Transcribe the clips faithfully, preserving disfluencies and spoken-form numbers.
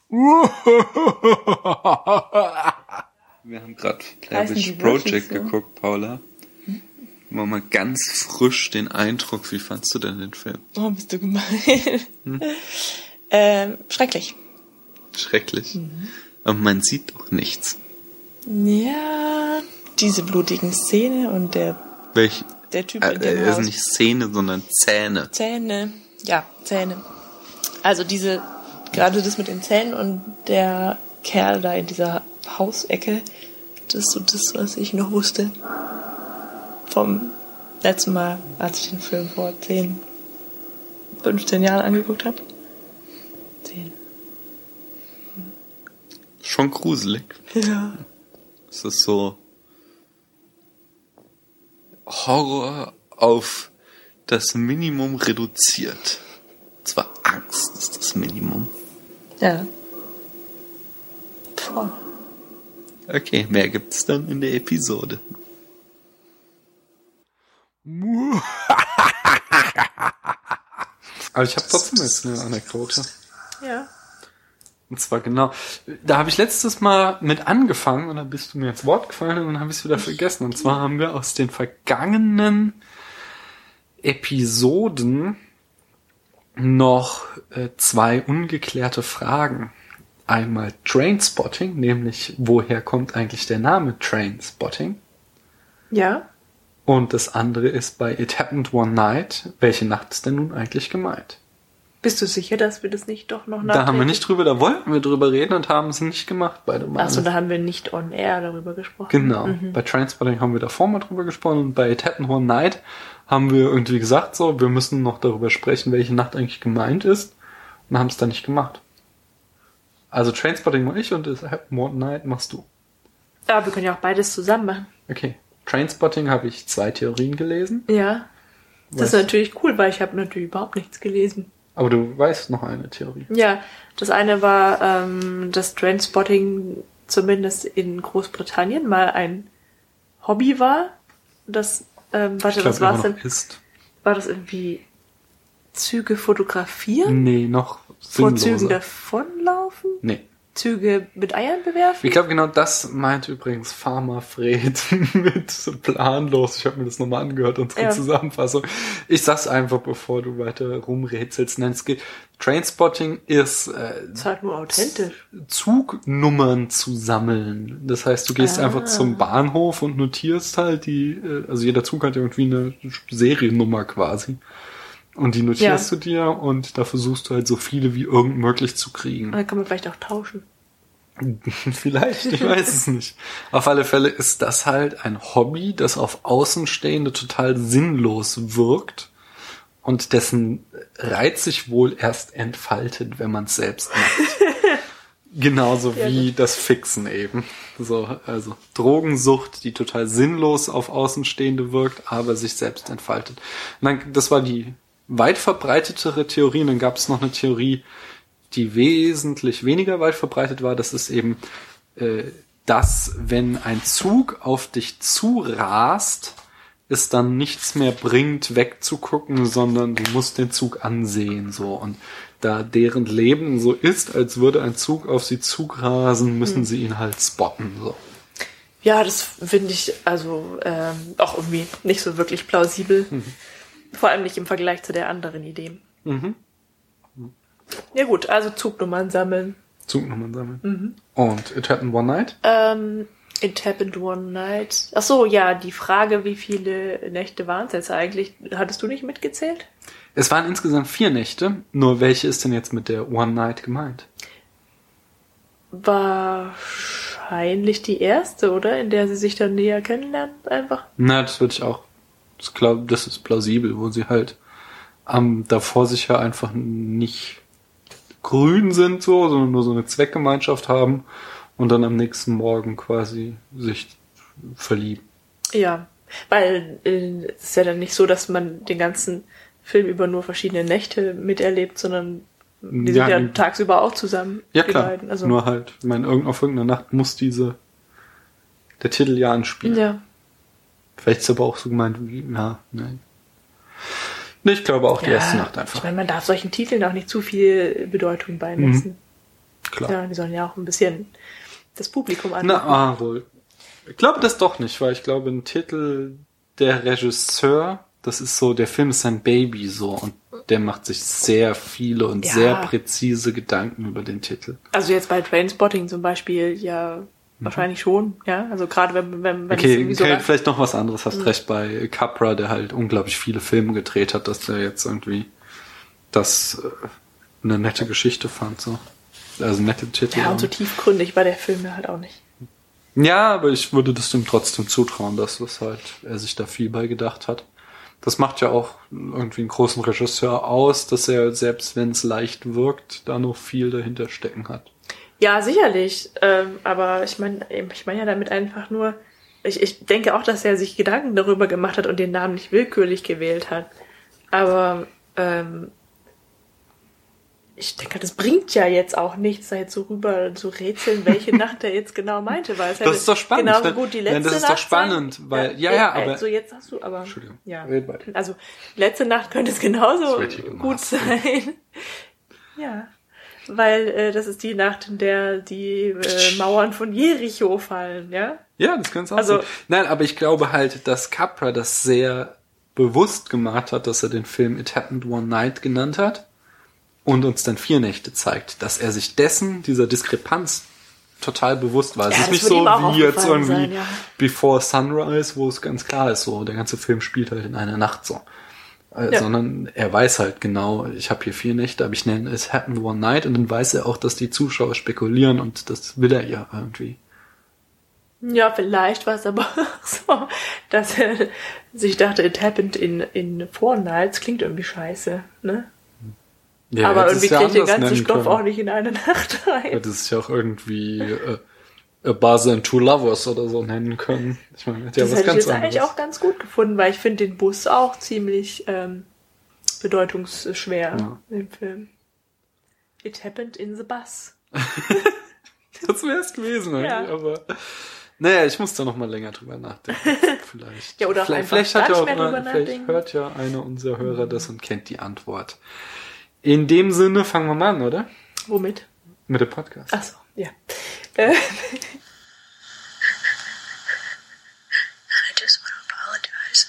Wir haben gerade Blair Witch Project so? geguckt, Paula. Hm? Mal mal ganz frisch den Eindruck. Wie fandst du denn den Film? Oh, bist du gemein. Hm? ähm, schrecklich. Schrecklich? Mhm. Aber man sieht doch nichts. Ja, diese blutigen Szene und der, Welch, der Typ äh, in dem äh, Haus. ist nicht Szene, sondern Zähne. Zähne, ja, Zähne. Also diese, gerade das mit den Zähnen und der Kerl da in dieser Hausecke, das ist so das, was ich noch wusste vom letzten Mal, als ich den Film vor zehn, fünfzehn Jahren angeguckt habe. zehn. Schon gruselig. Ja. Es ist so Horror auf das Minimum reduziert. Zwar Angst ist das Minimum. Ja. Voll. Okay, mehr gibt's dann in der Episode. Aber ich habe trotzdem jetzt eine Anekdote. Ja. Und zwar genau, da habe ich letztes Mal mit angefangen und dann bist du mir ins Wort gefallen und dann habe ich es wieder vergessen. Und zwar haben wir aus den vergangenen Episoden noch äh, zwei ungeklärte Fragen. Einmal Trainspotting, nämlich woher kommt eigentlich der Name Trainspotting? Ja. Und das andere ist bei It Happened One Night, welche Nacht ist denn nun eigentlich gemeint? Bist du sicher, dass wir das nicht doch noch Da haben wir nicht drüber, da wollten wir drüber reden und haben es nicht gemacht, beide Male. Achso, da haben wir nicht on air darüber gesprochen. Genau. Mhm. Bei Trainspotting haben wir davor mal drüber gesprochen und bei It Happened One Night haben wir irgendwie gesagt, so, wir müssen noch darüber sprechen, welche Nacht eigentlich gemeint ist und haben es dann nicht gemacht. Also Trainspotting mache ich und It Happened One Night machst du. Ja, wir können ja auch beides zusammen machen. Okay. Trainspotting habe ich zwei Theorien gelesen. Ja. Das weißt, ist natürlich cool, weil ich habe natürlich überhaupt nichts gelesen. Aber du weißt noch eine Theorie. Ja, das eine war, ähm, dass Trainspotting zumindest in Großbritannien mal ein Hobby war. Das, ähm, warte, ich glaub, was war es denn? Ist. War das irgendwie Züge fotografieren? Nee, noch vor sinnloser. Zügen davonlaufen? Nee. Züge mit Eiern bewerfen? Ich glaube, genau das meint übrigens Farmer Fred mit so planlos. Ich habe mir das nochmal angehört, unsere ja. Zusammenfassung. Ich sag's einfach, bevor du weiter rumrätselst. Nein, es geht. Trainspotting ist, äh, ist halt nur authentisch. Zugnummern zu sammeln. Das heißt, du gehst ah. einfach zum Bahnhof und notierst halt die, äh, also jeder Zug hat irgendwie eine Seriennummer quasi. Und die notierst ja. du dir und da versuchst du halt so viele wie irgend möglich zu kriegen. Dann kann man vielleicht auch tauschen. Vielleicht, ich weiß es nicht. Auf alle Fälle ist das halt ein Hobby, das auf Außenstehende total sinnlos wirkt und dessen Reiz sich wohl erst entfaltet, wenn man es selbst macht. Genauso ja, wie das Fixen eben. So, also Drogensucht, die total sinnlos auf Außenstehende wirkt, aber sich selbst entfaltet. Und dann, das war die weit verbreitetere Theorie. Und dann gab es noch eine Theorie, die wesentlich weniger weit verbreitet war. Das ist eben, äh, dass wenn ein Zug auf dich zurast, es dann nichts mehr bringt, wegzugucken, sondern du musst den Zug ansehen. So. Und da deren Leben so ist, als würde ein Zug auf sie zugrasen, müssen hm. sie ihn halt spotten. So. Ja, das finde ich also ähm, auch irgendwie nicht so wirklich plausibel. Mhm. Vor allem nicht im Vergleich zu der anderen Idee. Mhm. Ja gut, also Zugnummern sammeln. Zugnummern sammeln. Mhm. Und It Happened One Night? Ähm, It Happened One Night. Ach so, ja, die Frage, wie viele Nächte waren es jetzt eigentlich? Hattest du nicht mitgezählt? Es waren insgesamt vier Nächte. Nur welche ist denn jetzt mit der One Night gemeint? Wahrscheinlich die erste, oder? In der sie sich dann näher kennenlernen, einfach. Na, das würde ich auch. Ich glaube, das ist plausibel, wo sie halt am davor sich ja einfach nicht grün sind, so, sondern nur so eine Zweckgemeinschaft haben und dann am nächsten Morgen quasi sich verlieben. Ja, weil äh, es ist ja dann nicht so, dass man den ganzen Film über nur verschiedene Nächte miterlebt, sondern die ja, sind ja tagsüber auch zusammen. Ja, klar. Beiden. Also, nur halt, ich meine, irgend, auf irgendeiner Nacht muss diese der Titel ja anspielen. Ja. Vielleicht ist aber auch so gemeint, wie, ja, nein. Ich glaube auch die ja, erste Nacht einfach. Ich meine, man darf solchen Titeln auch nicht zu viel Bedeutung beimessen. Mhm. klar. Ja, die sollen ja auch ein bisschen das Publikum an. Na, ah, wohl. Ich glaube das doch nicht, weil ich glaube, ein Titel, der Regisseur, das ist so, der Film ist sein Baby so und der macht sich sehr viele und Ja. sehr präzise Gedanken über den Titel. Also jetzt bei Trainspotting zum Beispiel ja wahrscheinlich schon, ja. Also gerade wenn, wenn, wenn Okay, es irgendwie so okay, vielleicht noch was anderes, hast recht, bei Capra, der halt unglaublich viele Filme gedreht hat, dass der jetzt irgendwie das äh, eine nette Geschichte fand, so. Also nette Titel. ja, und so tiefgründig war der Film ja halt auch nicht. Ja, aber ich würde das dem trotzdem zutrauen, dass das halt, er sich da viel bei gedacht hat. Das macht ja auch irgendwie einen großen Regisseur aus, dass er, selbst wenn es leicht wirkt, da noch viel dahinter stecken hat. Ja, sicherlich. Ähm, aber ich meine, ich meine ja damit einfach nur, ich, ich denke auch, dass er sich Gedanken darüber gemacht hat und den Namen nicht willkürlich gewählt hat. Aber ähm, ich denke, das bringt ja jetzt auch nichts, da jetzt so rüber zu rätseln, welche Nacht er jetzt genau meinte. Weil es Das ist doch spannend. Genau ne? gut die letzte Nein, das ist Nacht doch spannend, sein. weil, ja, ja, aber... Also jetzt hast du aber... Entschuldigung, Ja. red weiter. Also letzte Nacht könnte es genauso Das wird hier gut gemacht. sein. Ja. Weil äh, das ist die Nacht, in der die äh, Mauern von Jericho fallen, ja? Ja, das kann es auch Also- sein. Nein, aber ich glaube halt, dass Capra das sehr bewusst gemacht hat, dass er den Film It Happened One Night genannt hat und uns dann vier Nächte zeigt, dass er sich dessen, dieser Diskrepanz total bewusst war. Es Ja, ist das nicht wird so ihm auch wie jetzt aufgefallen irgendwie sein, ja. Before Sunrise, wo es ganz klar ist, so der ganze Film spielt halt in einer Nacht so. Äh, Ja. Sondern er weiß halt genau, ich habe hier vier Nächte, aber ich nenne es Happened One Night und dann weiß er auch, dass die Zuschauer spekulieren und das will er ja irgendwie. Ja, vielleicht war es aber auch so, dass er sich dachte, it happened in, in four nights, klingt irgendwie scheiße, ne? Ja, aber hätte irgendwie es ja kriegt den anders ganzen nennen Stoff können. auch nicht in eine Nacht rein. Hätte es ja auch irgendwie äh, A Buzz and Two Lovers oder so nennen können. Ich meine, hätte ja Das was hätte ich ganz jetzt anderes. eigentlich auch ganz gut gefunden, weil ich finde den Bus auch ziemlich ähm, bedeutungsschwer Ja. im Film. It happened in the bus. Das wäre es gewesen, eigentlich, Ja. aber naja, ich muss da noch mal länger drüber nachdenken. Vielleicht. Ja, oder auch vielleicht, einfach vielleicht, hat gar ja nicht auch, mehr drüber vielleicht nachdenken. hört ja einer unserer Hörer das und kennt die Antwort. In dem Sinne fangen wir mal an, oder? Womit? Mit dem Podcast. Ach so, ja. Äh, I just want to apologize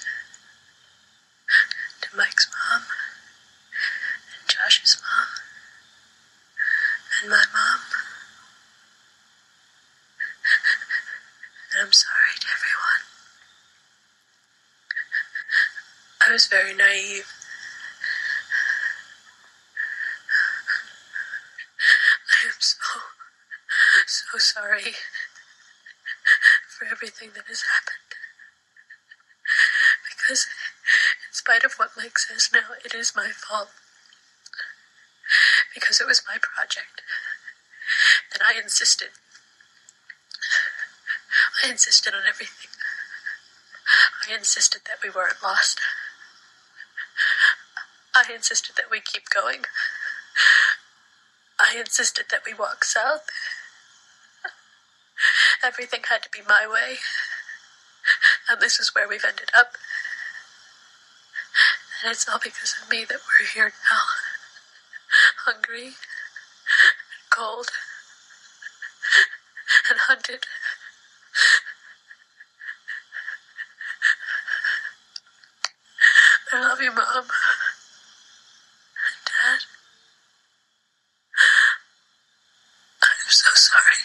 to Mike's mom and Josh's mom and my mom. And I'm sorry to everyone. I was very naive. I am so, so sorry for everything that has happened. Because in spite of what Mike says now, it is my fault. Because it was my project. And I insisted. I insisted on everything. I insisted that we weren't lost. I insisted that we keep going. I insisted that we walk south. Everything had to be my way. And this is where we've ended up. And it's all because of me that we're here now. Hungry, and cold, and hunted. I love you, Mom. And Dad. I'm so sorry.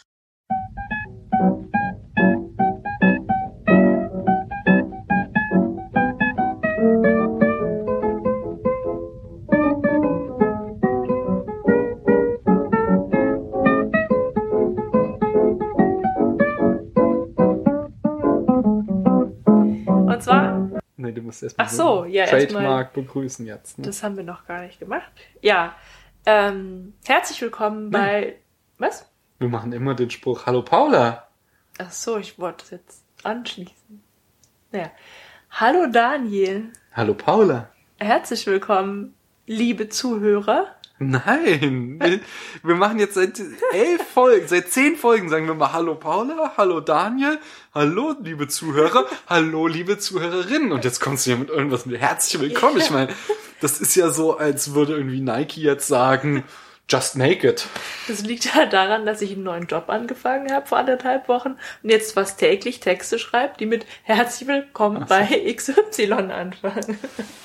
und zwar, Nee, du musst erstmal Ach so, ja, erstmal- Trademark begrüßen jetzt. Ne? das haben wir noch gar nicht gemacht. Ja, ähm, herzlich willkommen bei... Was? Wir machen immer den Spruch, hallo Paula. Ach so, ich wollte das jetzt anschließen. Naja. Hallo Daniel. Hallo Paula. Herzlich willkommen, liebe Zuhörer. Nein, wir, wir machen jetzt seit elf Folgen, seit zehn Folgen sagen wir mal Hallo Paula, Hallo Daniel, Hallo liebe Zuhörer, Hallo liebe Zuhörerinnen und jetzt kommst du hier mit irgendwas mit herzlich willkommen. Ich meine, das ist ja so, als würde irgendwie Nike jetzt sagen, Just make it. Das liegt halt daran, dass ich einen neuen Job angefangen habe vor anderthalb Wochen und jetzt fast täglich Texte schreibe, die mit Herzlich willkommen Ach so. bei X Y anfangen.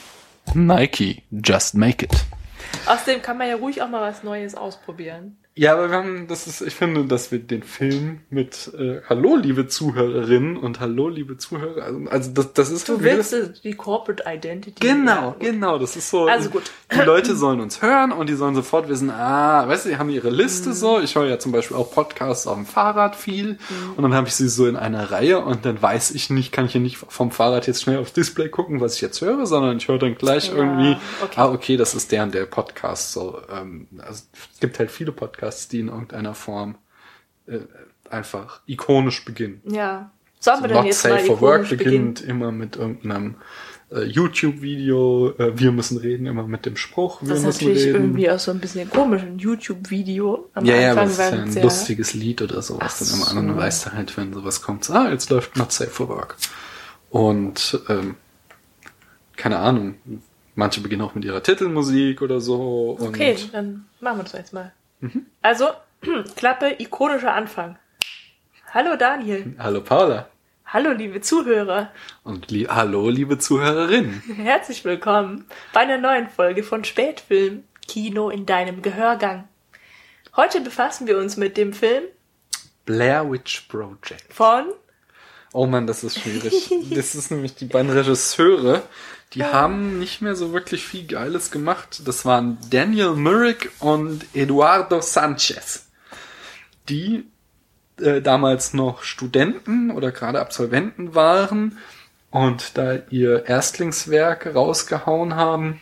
Nike, just make it. Außerdem kann man ja ruhig auch mal was Neues ausprobieren. Ja, aber wir haben, das ist, ich finde, dass wir den Film mit äh, Hallo, liebe Zuhörerinnen und Hallo, liebe Zuhörer, also, also das, das ist... Du willst das, die Corporate Identity. Genau, genau, das ist so... Also gut. Die Leute sollen uns hören und die sollen sofort wissen, ah, weißt du, die haben ihre Liste mhm. so, ich höre ja zum Beispiel auch Podcasts auf dem Fahrrad viel mhm. und dann habe ich sie so in einer Reihe und dann weiß ich nicht, kann ich hier nicht vom Fahrrad jetzt schnell aufs Display gucken, was ich jetzt höre, sondern ich höre dann gleich ja, irgendwie, okay. ah, okay, das ist der und der Podcast, so, ähm, also, es gibt halt viele Podcasts, die in irgendeiner Form äh, einfach ikonisch beginnen. Ja. Sollen wir so, denn Not jetzt Safe mal for Work ikonisch beginnt beginnen? immer mit irgendeinem äh, YouTube-Video. Äh, wir müssen reden, immer mit dem Spruch. Wir das ist müssen natürlich reden. irgendwie auch so ein bisschen komisch. Ein YouTube-Video am ja, ja, Anfang. aber es ist ja ein sehr lustiges Lied oder sowas. Dann immer so. an. Dann weißt du halt, wenn sowas kommt, so, ah, jetzt läuft Not Safe for Work. Und ähm, keine Ahnung, manche beginnen auch mit ihrer Titelmusik oder so. Und okay, dann machen wir das jetzt mal. Mhm. Also, Klappe, ikonischer Anfang. Hallo Daniel. Hallo Paula. Hallo liebe Zuhörer. Und li- hallo liebe Zuhörerinnen. Herzlich willkommen bei einer neuen Folge von Spätfilm Kino in deinem Gehörgang. Heute befassen wir uns mit dem Film Blair Witch Project. Von... Oh Mann, das ist schwierig. Das ist nämlich die beiden Regisseure, die ja. haben nicht mehr so wirklich viel Geiles gemacht. Das waren Daniel Myrick und Eduardo Sanchez, die äh, damals noch Studenten oder gerade Absolventen waren und da ihr Erstlingswerk rausgehauen haben.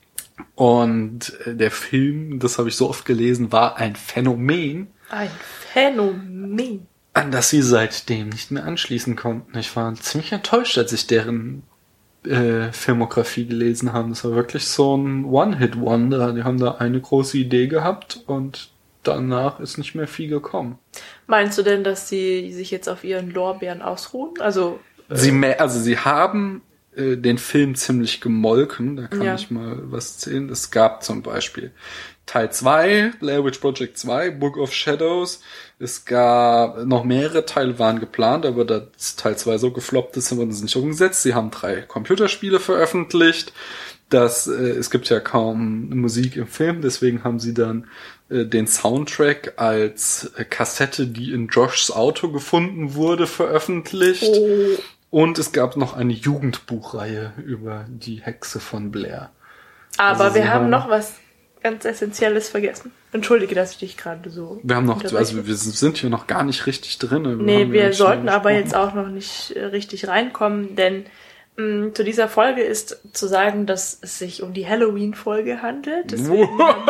Und äh, der Film, das habe ich so oft gelesen, war ein Phänomen. Ein Phänomen. An das sie seitdem nicht mehr anschließen konnten. Ich war ziemlich enttäuscht, als ich deren äh, Filmografie gelesen habe. Das war wirklich so ein One-Hit-Wonder. Die haben da eine große Idee gehabt und danach ist nicht mehr viel gekommen. Meinst du denn, dass sie sich jetzt auf ihren Lorbeeren ausruhen? Also, äh, sie, also sie haben äh, den Film ziemlich gemolken. Da kann ja. ich mal was zählen. Es gab zum Beispiel Teil zwei, Blair Witch Project zwei, Book of Shadows. Es gab noch mehrere Teile waren geplant, aber da Teil zwei so gefloppt ist, haben sie es nicht umgesetzt. Sie haben drei Computerspiele veröffentlicht. Das, äh, es gibt ja kaum Musik im Film, deswegen haben sie dann äh, den Soundtrack als äh, Kassette, die in Joshs Auto gefunden wurde, veröffentlicht. Oh. Und es gab noch eine Jugendbuchreihe über die Hexe von Blair. Aber also wir haben haben noch was ganz Essentielles vergessen. Entschuldige, dass ich dich gerade so... Wir haben noch, also wir sind hier noch gar nicht richtig drin. Wir nee, wir ja sollten aber jetzt auch noch nicht äh, richtig reinkommen, denn mh, zu dieser Folge ist zu sagen, dass es sich um die Halloween-Folge handelt. Deswegen,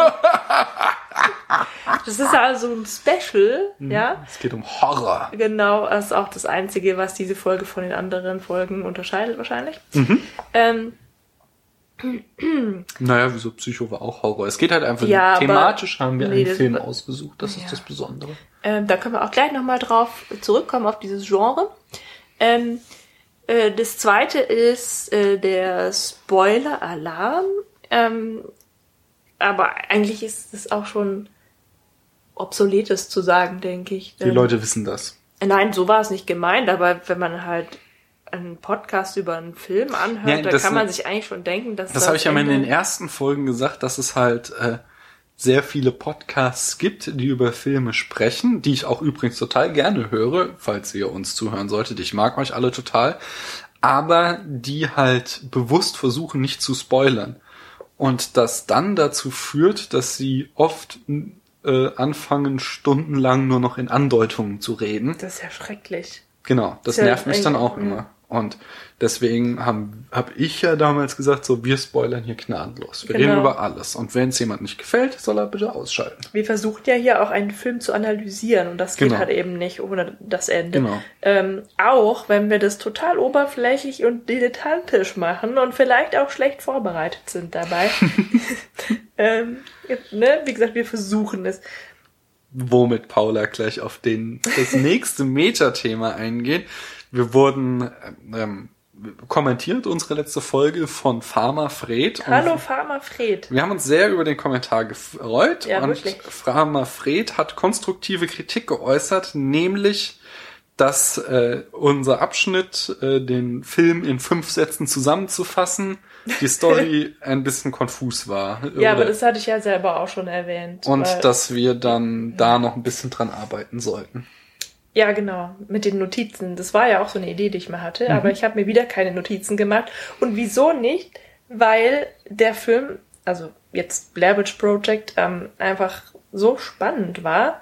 das ist also ein Special, ja. Es geht um Horror. Genau, das ist auch das Einzige, was diese Folge von den anderen Folgen unterscheidet wahrscheinlich. Mhm. Ähm, Naja, wieso Psycho war auch Horror. Es geht halt einfach, ja, thematisch haben wir nee, einen Film das, ausgesucht. Das ja. ist das Besondere. Ähm, da können wir auch gleich nochmal drauf zurückkommen, auf dieses Genre. Ähm, äh, das zweite ist äh, der Spoiler-Alarm. Ähm, aber eigentlich ist es auch schon obsoletes zu sagen, denke ich. Die Leute wissen das. Nein, so war es nicht gemeint, aber wenn man halt einen Podcast über einen Film anhört, Ja, da kann man sich eigentlich schon denken, dass das... Das habe ich ja mal in Ende- den ersten Folgen gesagt, dass es halt äh, sehr viele Podcasts gibt, die über Filme sprechen, die ich auch übrigens total gerne höre, falls ihr uns zuhören solltet. Ich mag euch alle total. Aber die halt bewusst versuchen, nicht zu spoilern. Und das dann dazu führt, dass sie oft äh, anfangen, stundenlang nur noch in Andeutungen zu reden. Das ist ja schrecklich. Genau, das Ist ja nervt mich dann auch eigentlich- immer. Und deswegen habe hab ich ja damals gesagt, so, wir spoilern hier gnadenlos. Wir Genau. reden über alles. Und wenn es jemand nicht gefällt, soll er bitte ausschalten. Wir versuchen ja hier auch einen Film zu analysieren und das geht Genau. halt eben nicht ohne das Ende. Genau. Ähm, auch wenn wir das total oberflächlich und dilettantisch machen und vielleicht auch schlecht vorbereitet sind dabei. ähm, ne? Wie gesagt, wir versuchen es. Womit Paula gleich auf den, das nächste Metathema eingeht. Wir wurden ähm, kommentiert unsere letzte Folge von Pharma Fred. Hallo Pharma Fred. Wir haben uns sehr über den Kommentar gefreut. Ja, und wirklich. Pharma Fred hat konstruktive Kritik geäußert, nämlich, dass äh, unser Abschnitt, äh, den Film in fünf Sätzen zusammenzufassen, die Story ein bisschen konfus war. Ja, Oder, aber das hatte ich ja selber auch schon erwähnt. und weil, dass wir dann da noch ein bisschen dran arbeiten sollten. ja, genau, mit den Notizen. Das war ja auch so eine Idee, die ich mal hatte, Mhm. aber ich habe mir wieder keine Notizen gemacht. Und wieso nicht? Weil der Film, also jetzt Blair Witch Project, ähm, einfach so spannend war.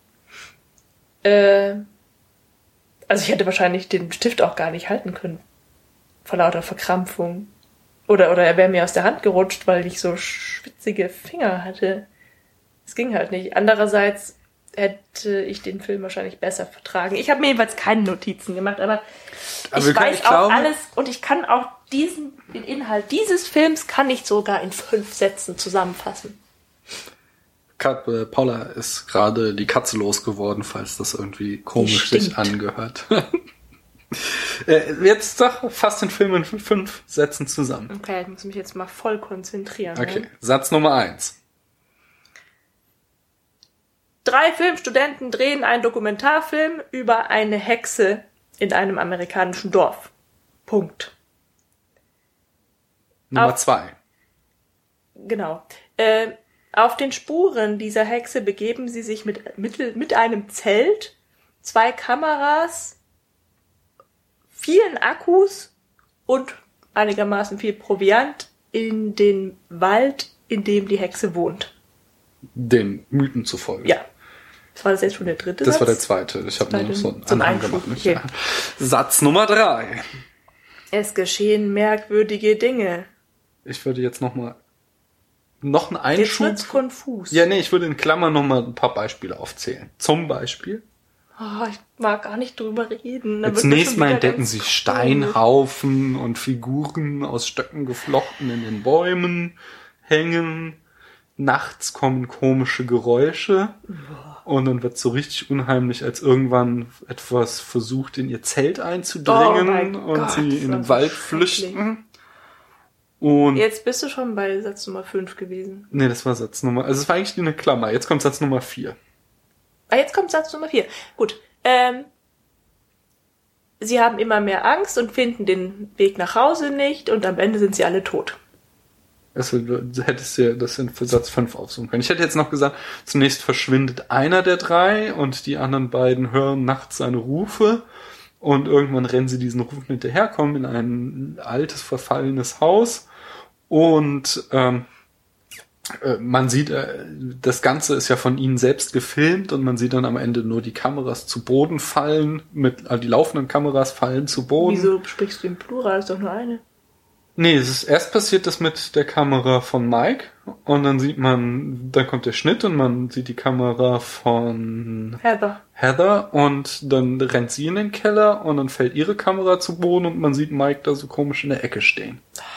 Äh, also ich hätte wahrscheinlich den Stift auch gar nicht halten können. Vor lauter Verkrampfung. Oder, oder er wäre mir aus der Hand gerutscht, weil ich so schwitzige Finger hatte. Es ging halt nicht. Andererseits hätte ich den Film wahrscheinlich besser vertragen. Ich habe mir jedenfalls keine Notizen gemacht, aber, Aber ich wir können- weiß ich auch glaube- alles und ich kann auch diesen, den Inhalt dieses Films kann ich sogar in fünf Sätzen zusammenfassen. Kat, äh, Paula ist gerade die Katze losgeworden, falls das irgendwie komisch Die sich stinkt. angehört. äh, jetzt sag fast den Film in fünf, fünf Sätzen zusammen. Okay, ich muss mich jetzt mal voll konzentrieren. Okay, Ne? Satz Nummer eins. Drei Filmstudenten drehen einen Dokumentarfilm über eine Hexe in einem amerikanischen Dorf. Punkt. Nummer Auf- zwei. Genau. Äh, auf den Spuren dieser Hexe begeben sie sich mit, mit, mit einem Zelt, zwei Kameras, vielen Akkus und einigermaßen viel Proviant in den Wald, in dem die Hexe wohnt. Den Mythen zufolge. Ja. Das war das jetzt schon der dritte Das Satz? war der zweite. Ich habe nur noch so einen Zum Anhang Einschub, gemacht. Nicht? okay. Ja. Satz Nummer drei. Es geschehen merkwürdige Dinge. Ich würde jetzt noch mal noch einen Jetzt Einschub. wird's konfus. Ja, nee, ich würde in Klammern noch mal ein paar Beispiele aufzählen. Zum Beispiel. Oh, ich mag gar nicht drüber reden. Dann Jetzt wird mir nächstes schon Mal wieder entdecken ganz sie komisch. Steinhaufen und Figuren aus Stöcken geflochten in den Bäumen hängen. Nachts kommen komische Geräusche. Und dann wird so richtig unheimlich, als irgendwann etwas versucht, in ihr Zelt einzudringen Oh mein und Gott, sie das in war den so Wald schrecklich. flüchten. Und Jetzt bist du schon bei Satz Nummer fünf gewesen. nee, das war Satz Nummer, also es war eigentlich eine Klammer. Jetzt kommt Satz Nummer vier. Ah, jetzt kommt Satz Nummer vier. Gut. Ähm, sie haben immer mehr Angst und finden den Weg nach Hause nicht und am Ende sind sie alle tot. Also, du hättest ja das in für Satz fünf aufsuchen können. Ich hätte jetzt noch gesagt, zunächst verschwindet einer der drei und die anderen beiden hören nachts seine Rufe und irgendwann rennen sie diesen Rufen hinterher, kommen in ein altes, verfallenes Haus und ähm, äh, man sieht, äh, das Ganze ist ja von ihnen selbst gefilmt und man sieht dann am Ende nur die Kameras zu Boden fallen, mit also die laufenden Kameras fallen zu Boden. Wieso sprichst du im Plural? Ist doch nur eine. Nee, es ist erst passiert das mit der Kamera von Mike und dann sieht man, dann kommt der Schnitt und man sieht die Kamera von Heather. Heather und dann rennt sie in den Keller und dann fällt ihre Kamera zu Boden und man sieht Mike da so komisch in der Ecke stehen.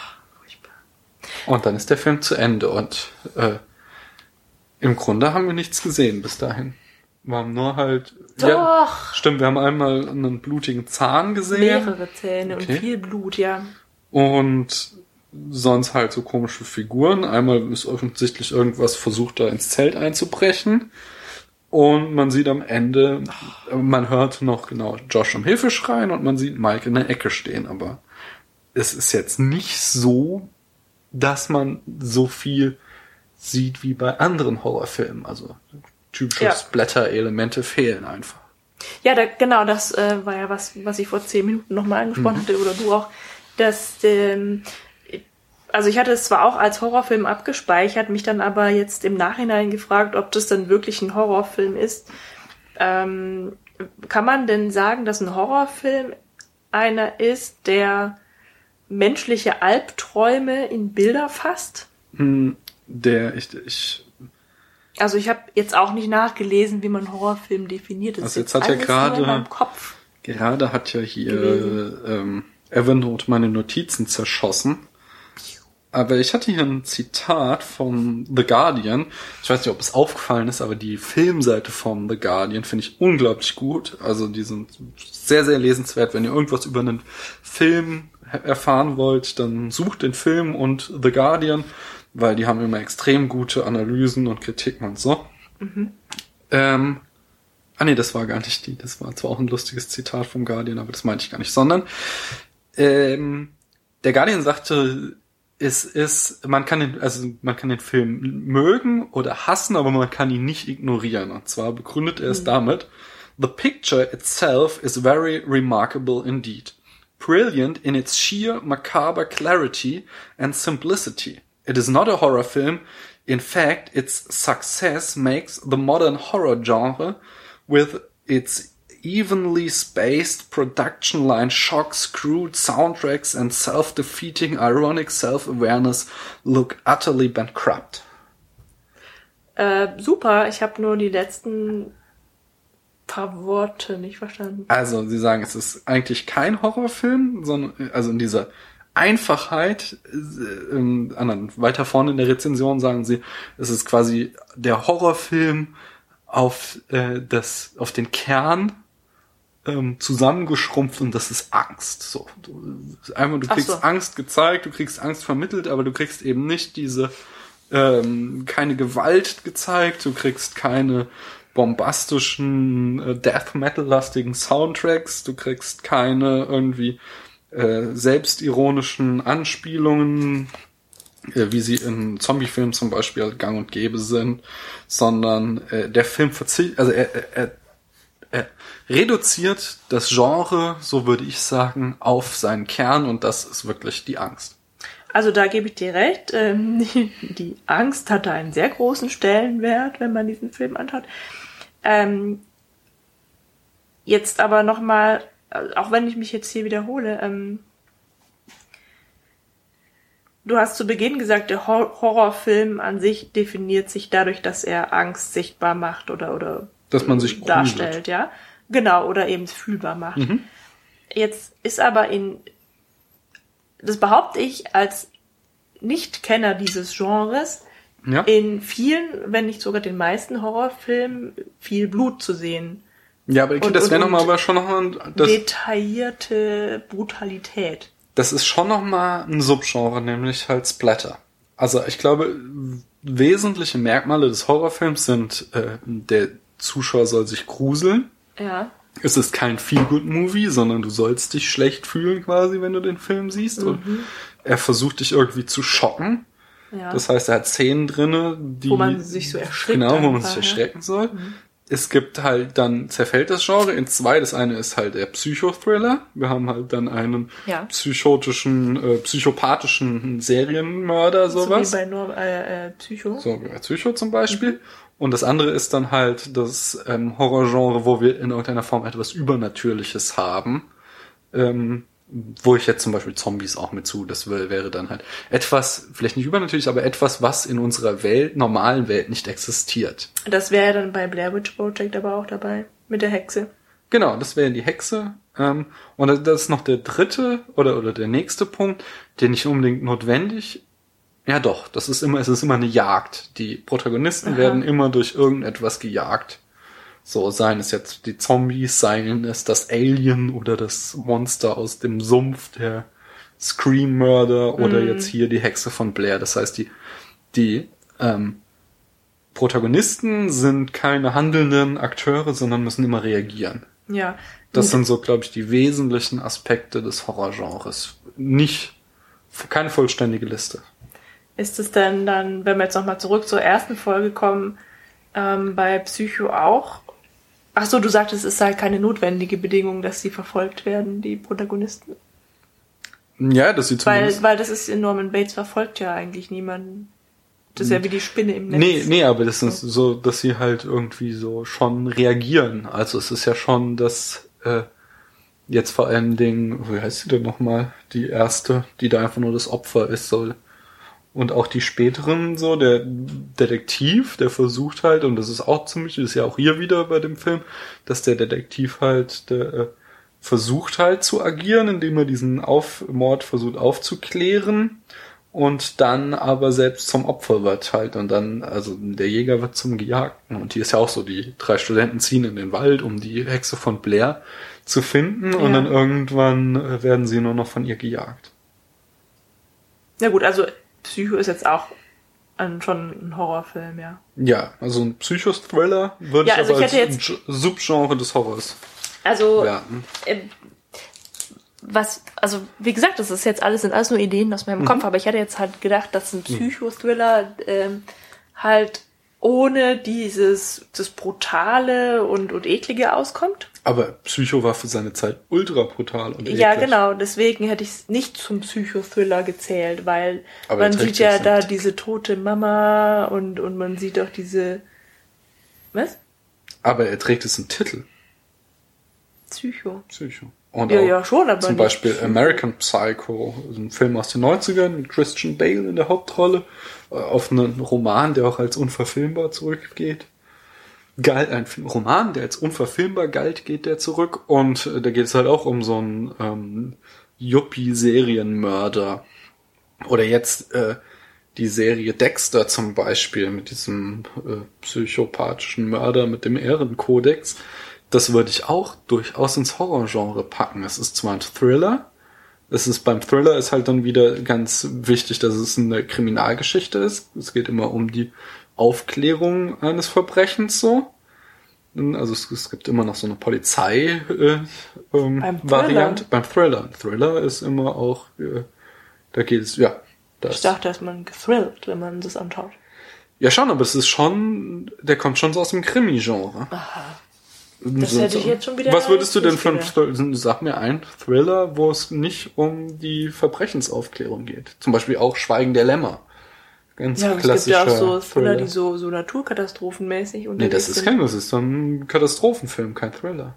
Und dann ist der Film zu Ende und äh, im Grunde haben wir nichts gesehen bis dahin. Wir haben nur halt... Doch! Ja, stimmt, wir haben einmal einen blutigen Zahn gesehen. Mehrere Zähne Okay. und viel Blut, ja. Und sonst halt so komische Figuren. Einmal ist offensichtlich irgendwas versucht, da ins Zelt einzubrechen. Und man sieht am Ende, man hört noch genau Josh um Hilfe schreien und man sieht Mike in der Ecke stehen. Aber es ist jetzt nicht so, dass man so viel sieht wie bei anderen Horrorfilmen. Also typische Ja. Splatter-Elemente fehlen einfach. Ja, da, genau, das äh, war ja was, was ich vor zehn Minuten nochmal angesprochen Mhm. hatte, oder du auch, dass, ähm, also ich hatte es zwar auch als Horrorfilm abgespeichert, mich dann aber jetzt im Nachhinein gefragt, ob das dann wirklich ein Horrorfilm ist. Ähm, kann man denn sagen, dass ein Horrorfilm einer ist, der menschliche Albträume in Bilder fasst? Hm, Der, ich, ich Also ich habe jetzt auch nicht nachgelesen, wie man Horrorfilm definiert. Das Also ist jetzt hat ja alles nur gerade- in meinem Kopf. Gerade hat ja hier Gewesen. ähm, Evernote meine Notizen zerschossen. Aber ich hatte hier ein Zitat von The Guardian. Ich weiß nicht, ob es aufgefallen ist, aber die Filmseite von The Guardian finde ich unglaublich gut. Also die sind sehr, sehr lesenswert. Wenn ihr irgendwas über einen Film erfahren wollt, dann sucht den Film und The Guardian, weil die haben immer extrem gute Analysen und Kritiken und so. Mhm. Ähm, ah nee, das war gar nicht die. Das war zwar auch ein lustiges Zitat vom Guardian, aber das meinte ich gar nicht. Sondern ähm, der Guardian sagte, es ist, man kann den, also man kann den Film mögen oder hassen, aber man kann ihn nicht ignorieren. Und zwar begründet er es mhm. damit: The picture itself is very remarkable indeed. Brilliant in its sheer macabre clarity and simplicity. It is not a horror film. In fact, its success makes the modern horror genre, with its evenly spaced production line shocks, crude soundtracks and self-defeating ironic self-awareness, look utterly bankrupt. Äh, super, ich habe nur die letzten paar Worte nicht verstanden. Also, Sie sagen, es ist eigentlich kein Horrorfilm, sondern, also in dieser Einfachheit, äh, anderen, weiter vorne in der Rezension sagen Sie, es ist quasi der Horrorfilm auf äh, das, auf den Kern ähm, zusammengeschrumpft, und das ist Angst. So, du, einmal du kriegst so. Angst gezeigt, du kriegst Angst vermittelt, aber du kriegst eben nicht diese ähm, keine Gewalt gezeigt, du kriegst keine bombastischen äh, Death Metal-lastigen Soundtracks, du kriegst keine irgendwie äh, selbstironischen Anspielungen, äh, wie sie in Zombie-Filmen zum Beispiel gang und gäbe sind, sondern äh, der Film verzichtet, also er, er, er, er reduziert das Genre, so würde ich sagen, auf seinen Kern, und das ist wirklich die Angst. Also da gebe ich dir recht, ähm, die, die Angst hatte einen sehr großen Stellenwert, wenn man diesen Film anschaut. Ähm, jetzt aber nochmal, auch wenn ich mich jetzt hier wiederhole, ähm, du hast zu Beginn gesagt, der Hor- Horrorfilm an sich definiert sich dadurch, dass er Angst sichtbar macht oder oder dass man sich darstellt, ja, genau, oder eben fühlbar macht. Mhm. Jetzt ist aber in, das behaupte ich als Nicht-Kenner dieses Genres, ja, in vielen, wenn nicht sogar den meisten Horrorfilmen viel Blut zu sehen. Ja, aber okay, und, das wäre nochmal aber schon nochmal detaillierte Brutalität. Das ist schon nochmal ein Subgenre, nämlich halt Splatter. Also ich glaube, wesentliche Merkmale des Horrorfilms sind, äh, der Zuschauer soll sich gruseln. Ja. Es ist kein Feel-Good-Movie, sondern du sollst dich schlecht fühlen quasi, wenn du den Film siehst. Mhm. Und er versucht dich irgendwie zu schocken. Ja. Das heißt, er hat Szenen drinne, die... Wo man sich so erschreckt. Genau, wo man sich erschrecken soll. Mhm. Es gibt halt, dann zerfällt das Genre in zwei. Das eine ist halt der Psychothriller. Wir haben halt dann einen ja. psychotischen, äh, psychopathischen Serienmörder, sowas. So wie bei nur, äh, äh, Psycho. So wie bei Psycho zum Beispiel. Mhm. Und das andere ist dann halt das ähm, Horrorgenre, wo wir in irgendeiner Form etwas Übernatürliches haben. Ähm, wo ich jetzt zum Beispiel Zombies auch mit zu, das wäre dann halt etwas, vielleicht nicht übernatürlich, aber etwas, was in unserer Welt, normalen Welt nicht existiert. Das wäre dann bei Blair Witch Project aber auch dabei, mit der Hexe. Genau, das wäre die Hexe. Ähm, und das ist noch der dritte oder oder der nächste Punkt, der nicht unbedingt notwendig. Ja doch, das ist immer, es ist immer eine Jagd. Die Protagonisten Aha. werden immer durch irgendetwas gejagt. So, seien es jetzt die Zombies, seien es das Alien oder das Monster aus dem Sumpf, der Scream-Mörder oder mm. jetzt hier die Hexe von Blair. Das heißt, die, die ähm, Protagonisten sind keine handelnden Akteure, sondern müssen immer reagieren. Ja. Das sind so, glaube ich, die wesentlichen Aspekte des Horrorgenres. Nicht, keine vollständige Liste. Ist es denn dann, wenn wir jetzt nochmal zurück zur ersten Folge kommen, ähm, bei Psycho auch? Ach so, du sagtest, es ist halt keine notwendige Bedingung, dass sie verfolgt werden, die Protagonisten. Ja, das sie zumindest... Weil, weil das ist in Norman Bates verfolgt ja eigentlich niemanden. Das ist ja wie die Spinne im Netz. Nee, nee, aber das ist so, dass sie halt irgendwie so schon reagieren. Also es ist ja schon, dass äh, jetzt vor allen Dingen, wie heißt sie denn nochmal, die erste, die da einfach nur das Opfer ist, soll. Und auch die späteren, so, der Detektiv, der versucht halt, und das ist auch ziemlich, das ist ja auch hier wieder bei dem Film, dass der Detektiv halt, der äh, versucht halt zu agieren, indem er diesen Auf- Mord versucht aufzuklären. und dann aber selbst zum Opfer wird halt und dann, also der Jäger wird zum Gejagten und hier ist ja auch so, die drei Studenten ziehen in den Wald, um die Hexe von Blair zu finden Ja. und dann irgendwann äh, werden sie nur noch von ihr gejagt. Ja gut, also Psycho ist jetzt auch ein, schon ein Horrorfilm, ja. Ja, also ein Psychothriller würde Ja, ich also aber ich als hätte jetzt- G- Subgenre des Horrors Also, werten. ähm, was, also wie gesagt, das ist jetzt alles, sind alles nur Ideen aus meinem Mhm. Kopf, aber ich hatte jetzt halt gedacht, dass ein Psychothriller ähm, halt ohne dieses das Brutale und, und Eklige auskommt. Aber Psycho war für seine Zeit ultra brutal und eklig. Ja, genau, deswegen hätte ich es nicht zum Psychothriller gezählt, weil Aber man er trägt sieht ja jetzt da nicht. diese tote Mama und, und man sieht auch diese, was? Aber er trägt es im Titel. Psycho. Psycho. Und Ja, auch ja, schon, aber zum nicht Beispiel Psycho. American Psycho, also ein Film aus den neunzigern mit Christian Bale in der Hauptrolle, äh, auf einen Roman, der auch als unverfilmbar zurückgeht. Galt, ein Film- Roman, der als unverfilmbar galt, geht der zurück und äh, da geht es halt auch um so einen ähm, Yuppie-Serienmörder. Oder jetzt äh, die Serie Dexter zum Beispiel mit diesem äh, psychopathischen Mörder mit dem Ehrenkodex. Das würde ich auch durchaus ins Horrorgenre packen. Es ist zwar ein Thriller, es ist beim Thriller ist halt dann wieder ganz wichtig, dass es eine Kriminalgeschichte ist. Es geht immer um die Aufklärung eines Verbrechens so. Also es, es gibt immer noch so eine Polizei äh, ähm, Beim Thriller? Variante. Beim Thriller. Thriller ist immer auch, äh, da geht es, ja. Das, Ich dachte, dass man gethrilled, wenn man das anschaut. ja schon, aber es ist schon, der kommt schon so aus dem Krimi-Genre. Aha. Das hätte ich jetzt schon wieder Was würdest du denn nicht für einen gedacht. Thriller, sag mir einen Thriller, wo es nicht um die Verbrechensaufklärung geht. Zum Beispiel auch Schweigen der Lämmer. Ganz Ja, aber es gibt klassischer ja auch so Thriller, Thriller. die so, so naturkatastrophenmäßig Nee, unterwegs das ist sind. kein, das ist dann ein Katastrophenfilm, kein Thriller.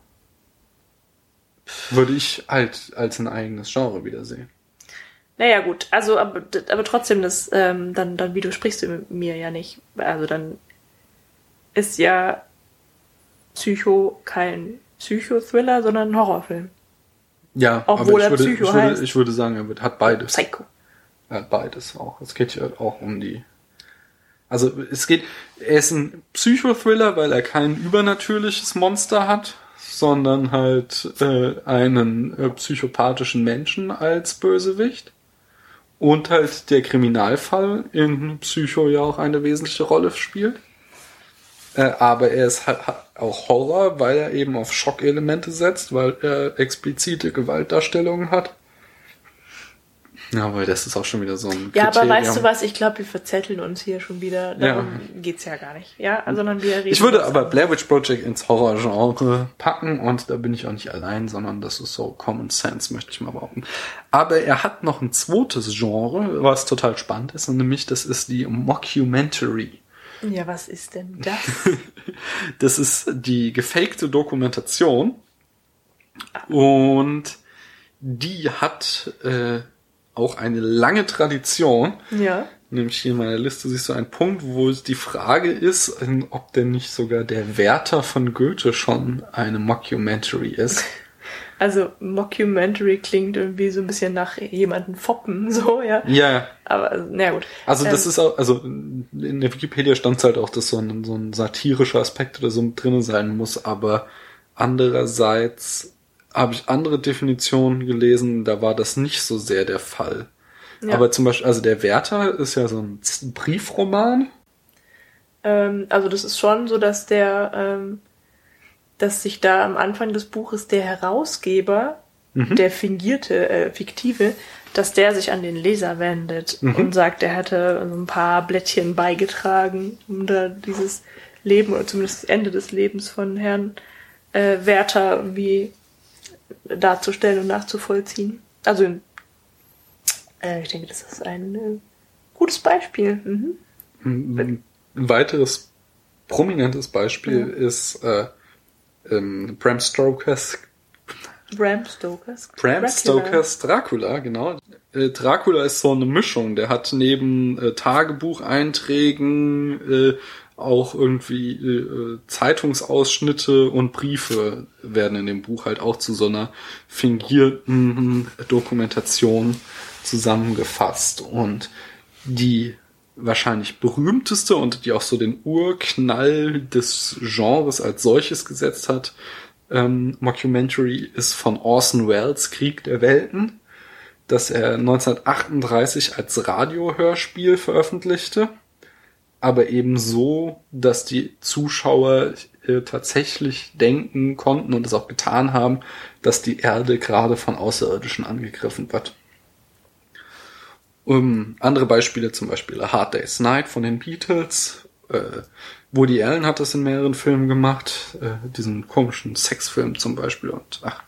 Würde ich halt als ein eigenes Genre wiedersehen. Naja, gut, also, aber, aber trotzdem, das, ähm, dann, dann widersprichst du mir ja nicht. Also dann ist ja Psycho kein Psychothriller, sondern ein Horrorfilm. Ja, Obwohl aber er ich würde, Psycho ich, würde, heißt. ich würde sagen, er wird, hat beides. Psycho. Er hat beides auch. Es geht ja auch um die. Also es geht, er ist ein Psychothriller, weil er kein übernatürliches Monster hat, sondern halt äh, einen äh, psychopathischen Menschen als Bösewicht. Und halt der Kriminalfall in Psycho ja auch eine wesentliche Rolle spielt. Äh, aber er ist halt auch Horror, weil er eben auf Schockelemente setzt, weil er explizite Gewaltdarstellungen hat. Ja, weil das ist auch schon wieder so ein Ja, aber Kriterium. weißt du was? Ich glaube, wir verzetteln uns hier schon wieder. Darum geht's ja gar nicht. Ja, sondern wir reden. Ich würde jetzt aber an- Blair Witch Project ins Horrorgenre packen und da bin ich auch nicht allein, sondern das ist so Common Sense, möchte ich mal behaupten. Aber er hat noch ein zweites Genre, was total spannend ist, und nämlich das ist die Mockumentary. Ja, was ist denn das? Das ist die gefakte Dokumentation und die hat äh, auch eine lange Tradition. Ja. Nämlich hier in meiner Liste siehst du einen Punkt, wo es die Frage ist, ob denn nicht sogar der Werther von Goethe schon eine Mockumentary ist. Also Mockumentary klingt irgendwie so ein bisschen nach jemanden foppen, so, ja. Ja, Aber, also, na gut. also das Ähm, ist auch, also in der Wikipedia stand es halt auch, dass so ein, so ein satirischer Aspekt oder so mit drin sein muss, aber andererseits habe ich andere Definitionen gelesen, da war das nicht so sehr der Fall. Ja. Aber zum Beispiel, also der Werther ist ja so ein Z- Briefroman. Ähm, also das ist schon so, dass der, ähm, dass sich da am Anfang des Buches der Herausgeber, Mhm. der fingierte, äh, fiktive, dass der sich an den Leser wendet Mhm. und sagt, er hätte so ein paar Blättchen beigetragen, um da dieses Leben oder zumindest das Ende des Lebens von Herrn äh, Werther irgendwie darzustellen und nachzuvollziehen. Also äh, ich denke, das ist ein äh, gutes Beispiel. Mhm. Ein weiteres prominentes Beispiel Ja. ist äh, ähm, Bram Stokers Bram Stokers. Bram Dracula. Stokers Dracula, genau. Äh, Dracula ist so eine Mischung. Der hat neben äh, Tagebucheinträgen äh, auch irgendwie äh, Zeitungsausschnitte und Briefe werden in dem Buch halt auch zu so einer fingierten Dokumentation zusammengefasst. Und die wahrscheinlich berühmteste und die auch so den Urknall des Genres als solches gesetzt hat, ähm, Mockumentary, ist von Orson Welles Krieg der Welten, das er neunzehnhundertachtunddreißig als Radiohörspiel veröffentlichte, aber eben so, dass die Zuschauer äh, tatsächlich denken konnten und es auch getan haben, dass die Erde gerade von Außerirdischen angegriffen wird. Um, andere Beispiele, zum Beispiel A Hard Day's Night von den Beatles. Äh, Woody Allen hat das in mehreren Filmen gemacht. Äh, diesen komischen Sexfilm zum Beispiel. Und ach.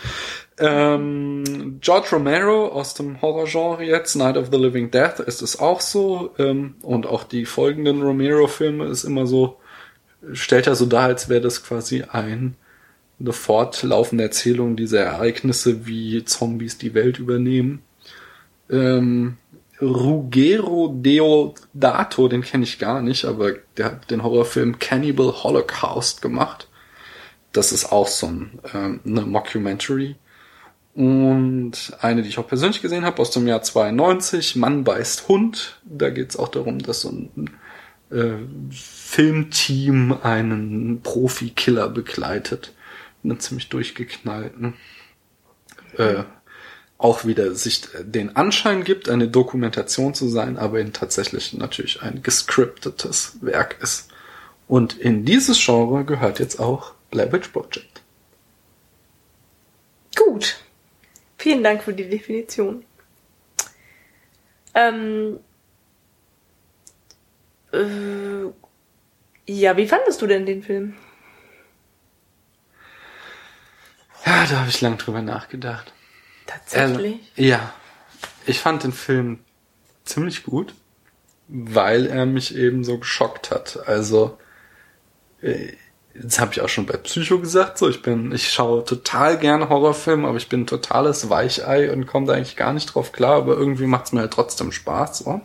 Ähm, George Romero aus dem Horrorgenre jetzt, Night of the Living Death, ist es auch so. Ähm, und auch die folgenden Romero-Filme ist immer so, stellt er so dar, als wäre das quasi ein eine fortlaufende Erzählung dieser Ereignisse, wie Zombies die Welt übernehmen. Ähm, Ruggero Deodato, den kenne ich gar nicht, aber der hat den Horrorfilm Cannibal Holocaust gemacht. Das ist auch so ein, ähm, eine Mockumentary. Und eine, die ich auch persönlich gesehen habe, aus dem Jahr zweiundneunzig, Mann beißt Hund. Da geht es auch darum, dass so ein äh, Filmteam einen Profi-Killer begleitet. Einen ziemlich durchgeknallten. Äh, auch wieder sich den Anschein gibt, eine Dokumentation zu sein, aber in tatsächlich natürlich ein gescriptetes Werk ist. Und in dieses Genre gehört jetzt auch Blair Witch Project. Gut. Vielen Dank für die Definition. Ähm, äh, ja, wie fandest du denn den Film? Ja, da habe ich lang drüber nachgedacht. Tatsächlich? Also, ja, ich fand den Film ziemlich gut, weil er mich eben so geschockt hat. Also, das habe ich auch schon bei Psycho gesagt, so ich bin, ich schaue total gerne Horrorfilme, aber ich bin ein totales Weichei und komme da eigentlich gar nicht drauf klar, aber irgendwie macht es mir halt trotzdem Spaß. So.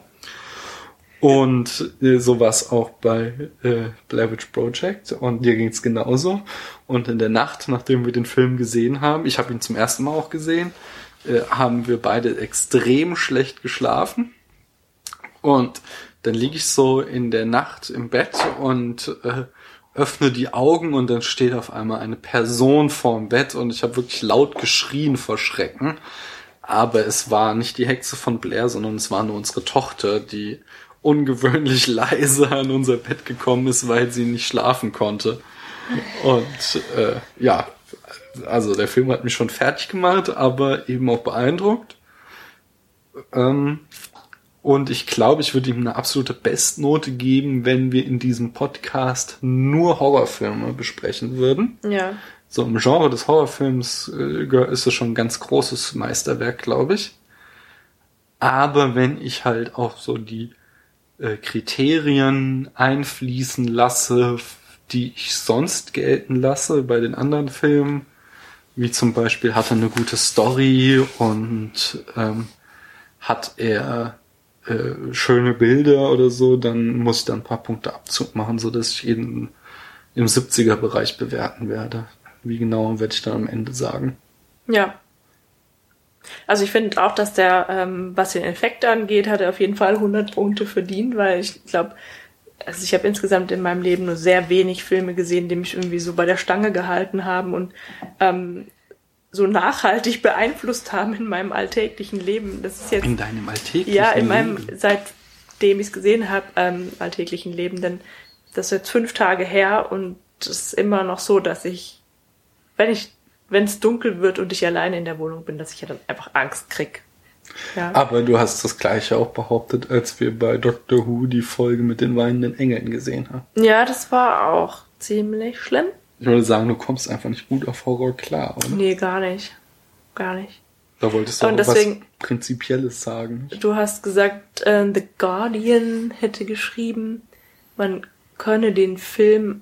Und äh, so war es auch bei äh, Blair Witch Project und dir ging's genauso. Und in der Nacht, nachdem wir den Film gesehen haben, ich habe ihn zum ersten Mal auch gesehen, äh, haben wir beide extrem schlecht geschlafen. Und dann liege ich so in der Nacht im Bett und äh, öffne die Augen und dann steht auf einmal eine Person vorm Bett und ich habe wirklich laut geschrien vor Schrecken. Aber es war nicht die Hexe von Blair, sondern es war nur unsere Tochter, die ungewöhnlich leise an unser Bett gekommen ist, weil sie nicht schlafen konnte. Und äh, ja, also der Film hat mich schon fertig gemacht, aber eben auch beeindruckt. Ähm, und ich glaube, ich würde ihm eine absolute Bestnote geben, wenn wir in diesem Podcast nur Horrorfilme besprechen würden. Ja. So im Genre des Horrorfilms äh, ist es schon ein ganz großes Meisterwerk, glaube ich. Aber wenn ich halt auch so die äh, Kriterien einfließen lasse, die ich sonst gelten lasse bei den anderen Filmen, wie zum Beispiel hat er eine gute Story und ähm, hat er äh, schöne Bilder oder so, dann muss ich da ein paar Punkte Abzug machen, so dass ich jeden im siebziger-Bereich bewerten werde. Wie genau werde ich dann am Ende sagen. Ja. Also ich finde auch, dass der, ähm, was den Effekt angeht, hat er auf jeden Fall hundert Punkte verdient, weil ich glaube, also ich habe insgesamt in meinem Leben nur sehr wenig Filme gesehen, die mich irgendwie so bei der Stange gehalten haben und ähm, so nachhaltig beeinflusst haben in meinem alltäglichen Leben. Das ist jetzt in deinem alltäglichen ja in meinem Leben. Seitdem ich es gesehen habe, ähm, alltäglichen Leben, denn das ist jetzt fünf Tage her und es ist immer noch so, dass ich, wenn ich, wenn es dunkel wird und ich alleine in der Wohnung bin, dass ich ja dann einfach Angst krieg. Ja. Aber du hast das Gleiche auch behauptet, als wir bei Doctor Who die Folge mit den weinenden Engeln gesehen haben. Ja, das war auch ziemlich schlimm. Ich würde sagen, du kommst einfach nicht gut auf Horror klar, oder? Nee, gar nicht. Gar nicht. Da wolltest du auch deswegen, was Prinzipielles sagen. Nicht? Du hast gesagt, äh, The Guardian hätte geschrieben, man könne den Film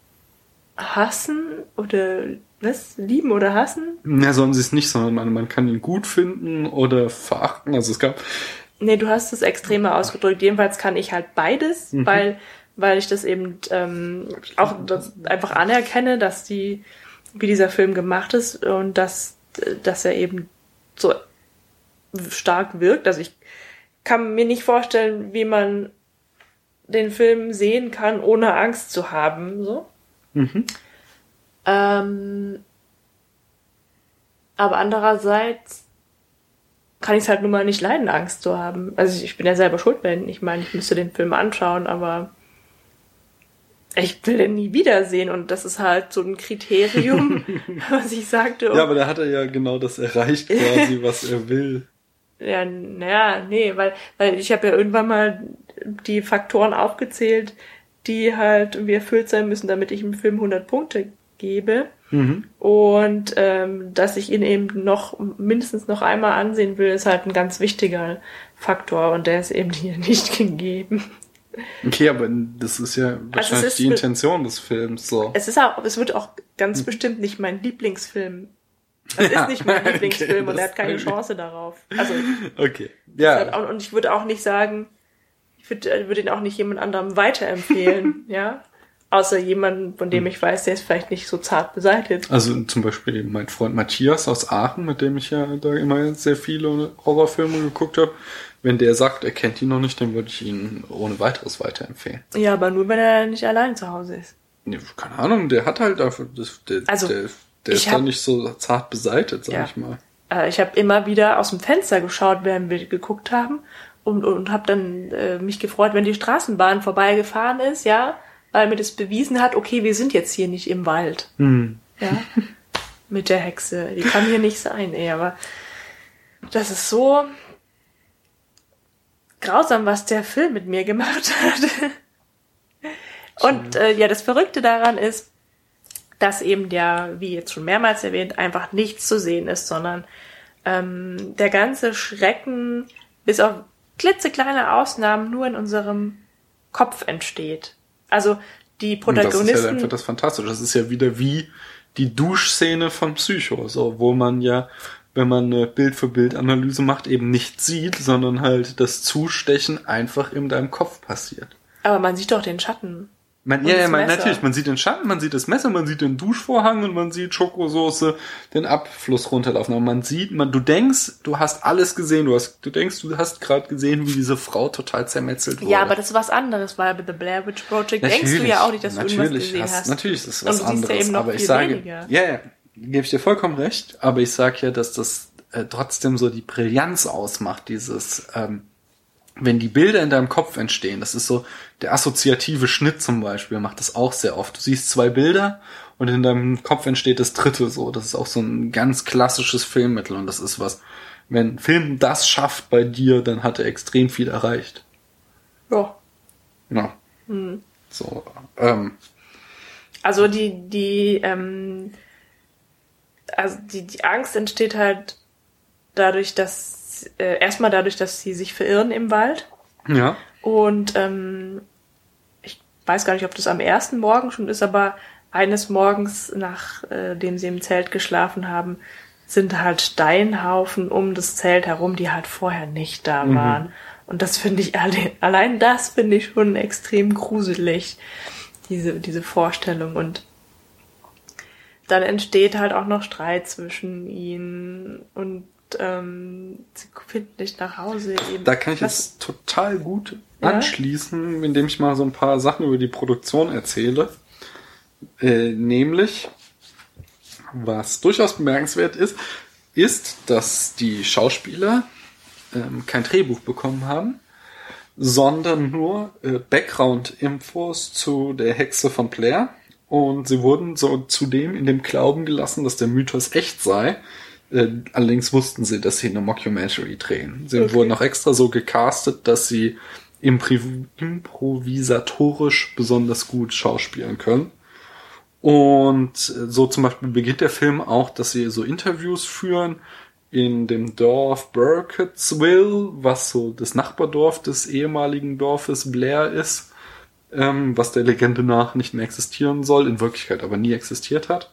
hassen oder was? Lieben oder hassen? Ja, sollen sie es nicht, sondern man, man kann ihn gut finden oder verachten. Also es gab... Nee, du hast es extremer ausgedrückt. Jedenfalls kann ich halt beides, mhm. weil weil ich das eben ähm, auch das einfach anerkenne, dass die, wie dieser Film gemacht ist und dass, dass er eben so stark wirkt. Also ich kann mir nicht vorstellen, wie man den Film sehen kann, ohne Angst zu haben. So. Mhm. Ähm, aber andererseits kann ich es halt nun mal nicht leiden, Angst zu haben. Also ich bin ja selber schuld, wenn ich meine, ich müsste den Film anschauen, aber ich will den nie wiedersehen und das ist halt so ein Kriterium, was ich sagte. Ja, aber da hat er ja genau das erreicht quasi, was er will. Ja, naja, nee, weil, weil ich habe ja irgendwann mal die Faktoren aufgezählt, die halt irgendwie erfüllt sein müssen, damit ich im Film hundert Punkte gebe. Mhm. Und ähm, dass ich ihn eben noch mindestens noch einmal ansehen will, ist halt ein ganz wichtiger Faktor und der ist eben hier nicht gegeben. Okay, aber das ist ja wahrscheinlich also ist, die Intention des Films. So. Es ist auch, es wird auch ganz hm. bestimmt nicht mein Lieblingsfilm. Es ist nicht mein Lieblingsfilm okay, und er hat keine Chance darauf. Also okay, ja. Halt auch, und ich würde auch nicht sagen, ich würde, würde ihn auch nicht jemand anderem weiterempfehlen, ja. Außer jemanden, von dem ich weiß, der ist vielleicht nicht so zart beseitigt. Also zum Beispiel mein Freund Matthias aus Aachen, mit dem ich ja da immer sehr viele Horrorfilme geguckt habe. Wenn der sagt, er kennt ihn noch nicht, dann würde ich ihn ohne weiteres weiterempfehlen. Ja, aber nur, wenn er nicht allein zu Hause ist. Nee, keine Ahnung, der hat halt dafür, das, der, also, der, der ist hab, da nicht so zart beseitigt, sag ja. ich mal. Äh, ich habe immer wieder aus dem Fenster geschaut, während wir geguckt haben und, und habe dann äh, mich gefreut, wenn die Straßenbahn vorbeigefahren ist, ja, weil mir das bewiesen hat, okay, wir sind jetzt hier nicht im Wald. Hm. Ja, mit der Hexe. Die kann hier nicht sein, ey, aber das ist so grausam, was der Film mit mir gemacht hat. Und äh, ja, das Verrückte daran ist, dass eben ja, wie jetzt schon mehrmals erwähnt, einfach nichts zu sehen ist, sondern ähm, der ganze Schrecken bis auf klitzekleine Ausnahmen nur in unserem Kopf entsteht. Also die Protagonisten... Das ist ja einfach das Fantastische. Das ist ja wieder wie die Duschszene von Psycho, so, wo man ja, wenn man eine Bild-für-Bild-Analyse macht, eben nicht sieht, sondern halt das Zustechen einfach in deinem Kopf passiert. Aber man sieht doch den Schatten. Man, ja, ja, man, natürlich, man sieht den Schatten, man sieht das Messer, man sieht den Duschvorhang und man sieht Schokosoße den Abfluss runterlaufen. Aber man sieht, man, du denkst, du hast alles gesehen, du hast, du denkst, du hast gerade gesehen, wie diese Frau total zermetzelt wurde. Ja, aber das ist was anderes, weil bei The Blair Witch Project natürlich, denkst du ja auch nicht, dass du irgendwas gesehen hast. hast. Natürlich ist es was und du siehst anderes, ja eben noch aber viel ich sage, weniger. ja, ja, gebe ich dir vollkommen recht, aber ich sage ja, dass das äh, trotzdem so die Brillanz ausmacht, dieses, ähm, wenn die Bilder in deinem Kopf entstehen, das ist so, der assoziative Schnitt zum Beispiel macht das auch sehr oft. Du siehst zwei Bilder und in deinem Kopf entsteht das dritte so. Das ist auch so ein ganz klassisches Filmmittel und das ist was, wenn ein Film das schafft bei dir, dann hat er extrem viel erreicht. Ja. Ja. Hm. So, ähm. Also die, die, ähm, also die, die Angst entsteht halt dadurch, dass Äh, erstmal dadurch, dass sie sich verirren im Wald. Ja. Und ähm, ich weiß gar nicht, ob das am ersten Morgen schon ist, aber eines Morgens, nachdem äh, sie im Zelt geschlafen haben, sind halt Steinhaufen um das Zelt herum, die halt vorher nicht da mhm. waren. Und das finde ich, alle, allein das finde ich schon extrem gruselig, diese, diese Vorstellung. Und dann entsteht halt auch noch Streit zwischen ihnen und ähm, sie finden nicht nach Hause. Eben. Da kann ich Was? jetzt total gut Ja? anschließen, indem ich mal so ein paar Sachen über die Produktion erzähle. Äh, nämlich, was durchaus bemerkenswert ist, ist, dass die Schauspieler ähm, kein Drehbuch bekommen haben, sondern nur äh, Background-Infos zu der Hexe von Blair. Und sie wurden so zudem in dem Glauben gelassen, dass der Mythos echt sei. Äh, allerdings wussten sie, dass sie eine Mockumentary drehen. Sie Okay. wurden auch extra so gecastet, dass sie impri- improvisatorisch besonders gut schauspielen können. Und so zum Beispiel beginnt der Film auch, dass sie so Interviews führen in dem Dorf Burkittsville, was so das Nachbardorf des ehemaligen Dorfes Blair ist, ähm, was der Legende nach nicht mehr existieren soll, in Wirklichkeit aber nie existiert hat.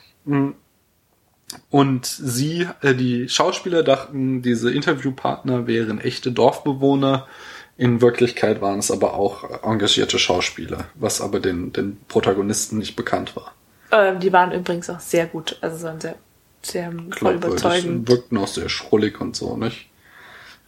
Und sie, äh, die Schauspieler dachten, diese Interviewpartner wären echte Dorfbewohner. In Wirklichkeit waren es aber auch engagierte Schauspieler, was aber den, den Protagonisten nicht bekannt war. Ähm, die waren übrigens auch sehr gut, also so ein sehr, sehr voll überzeugend. Wirkten auch sehr schrullig und so, nicht?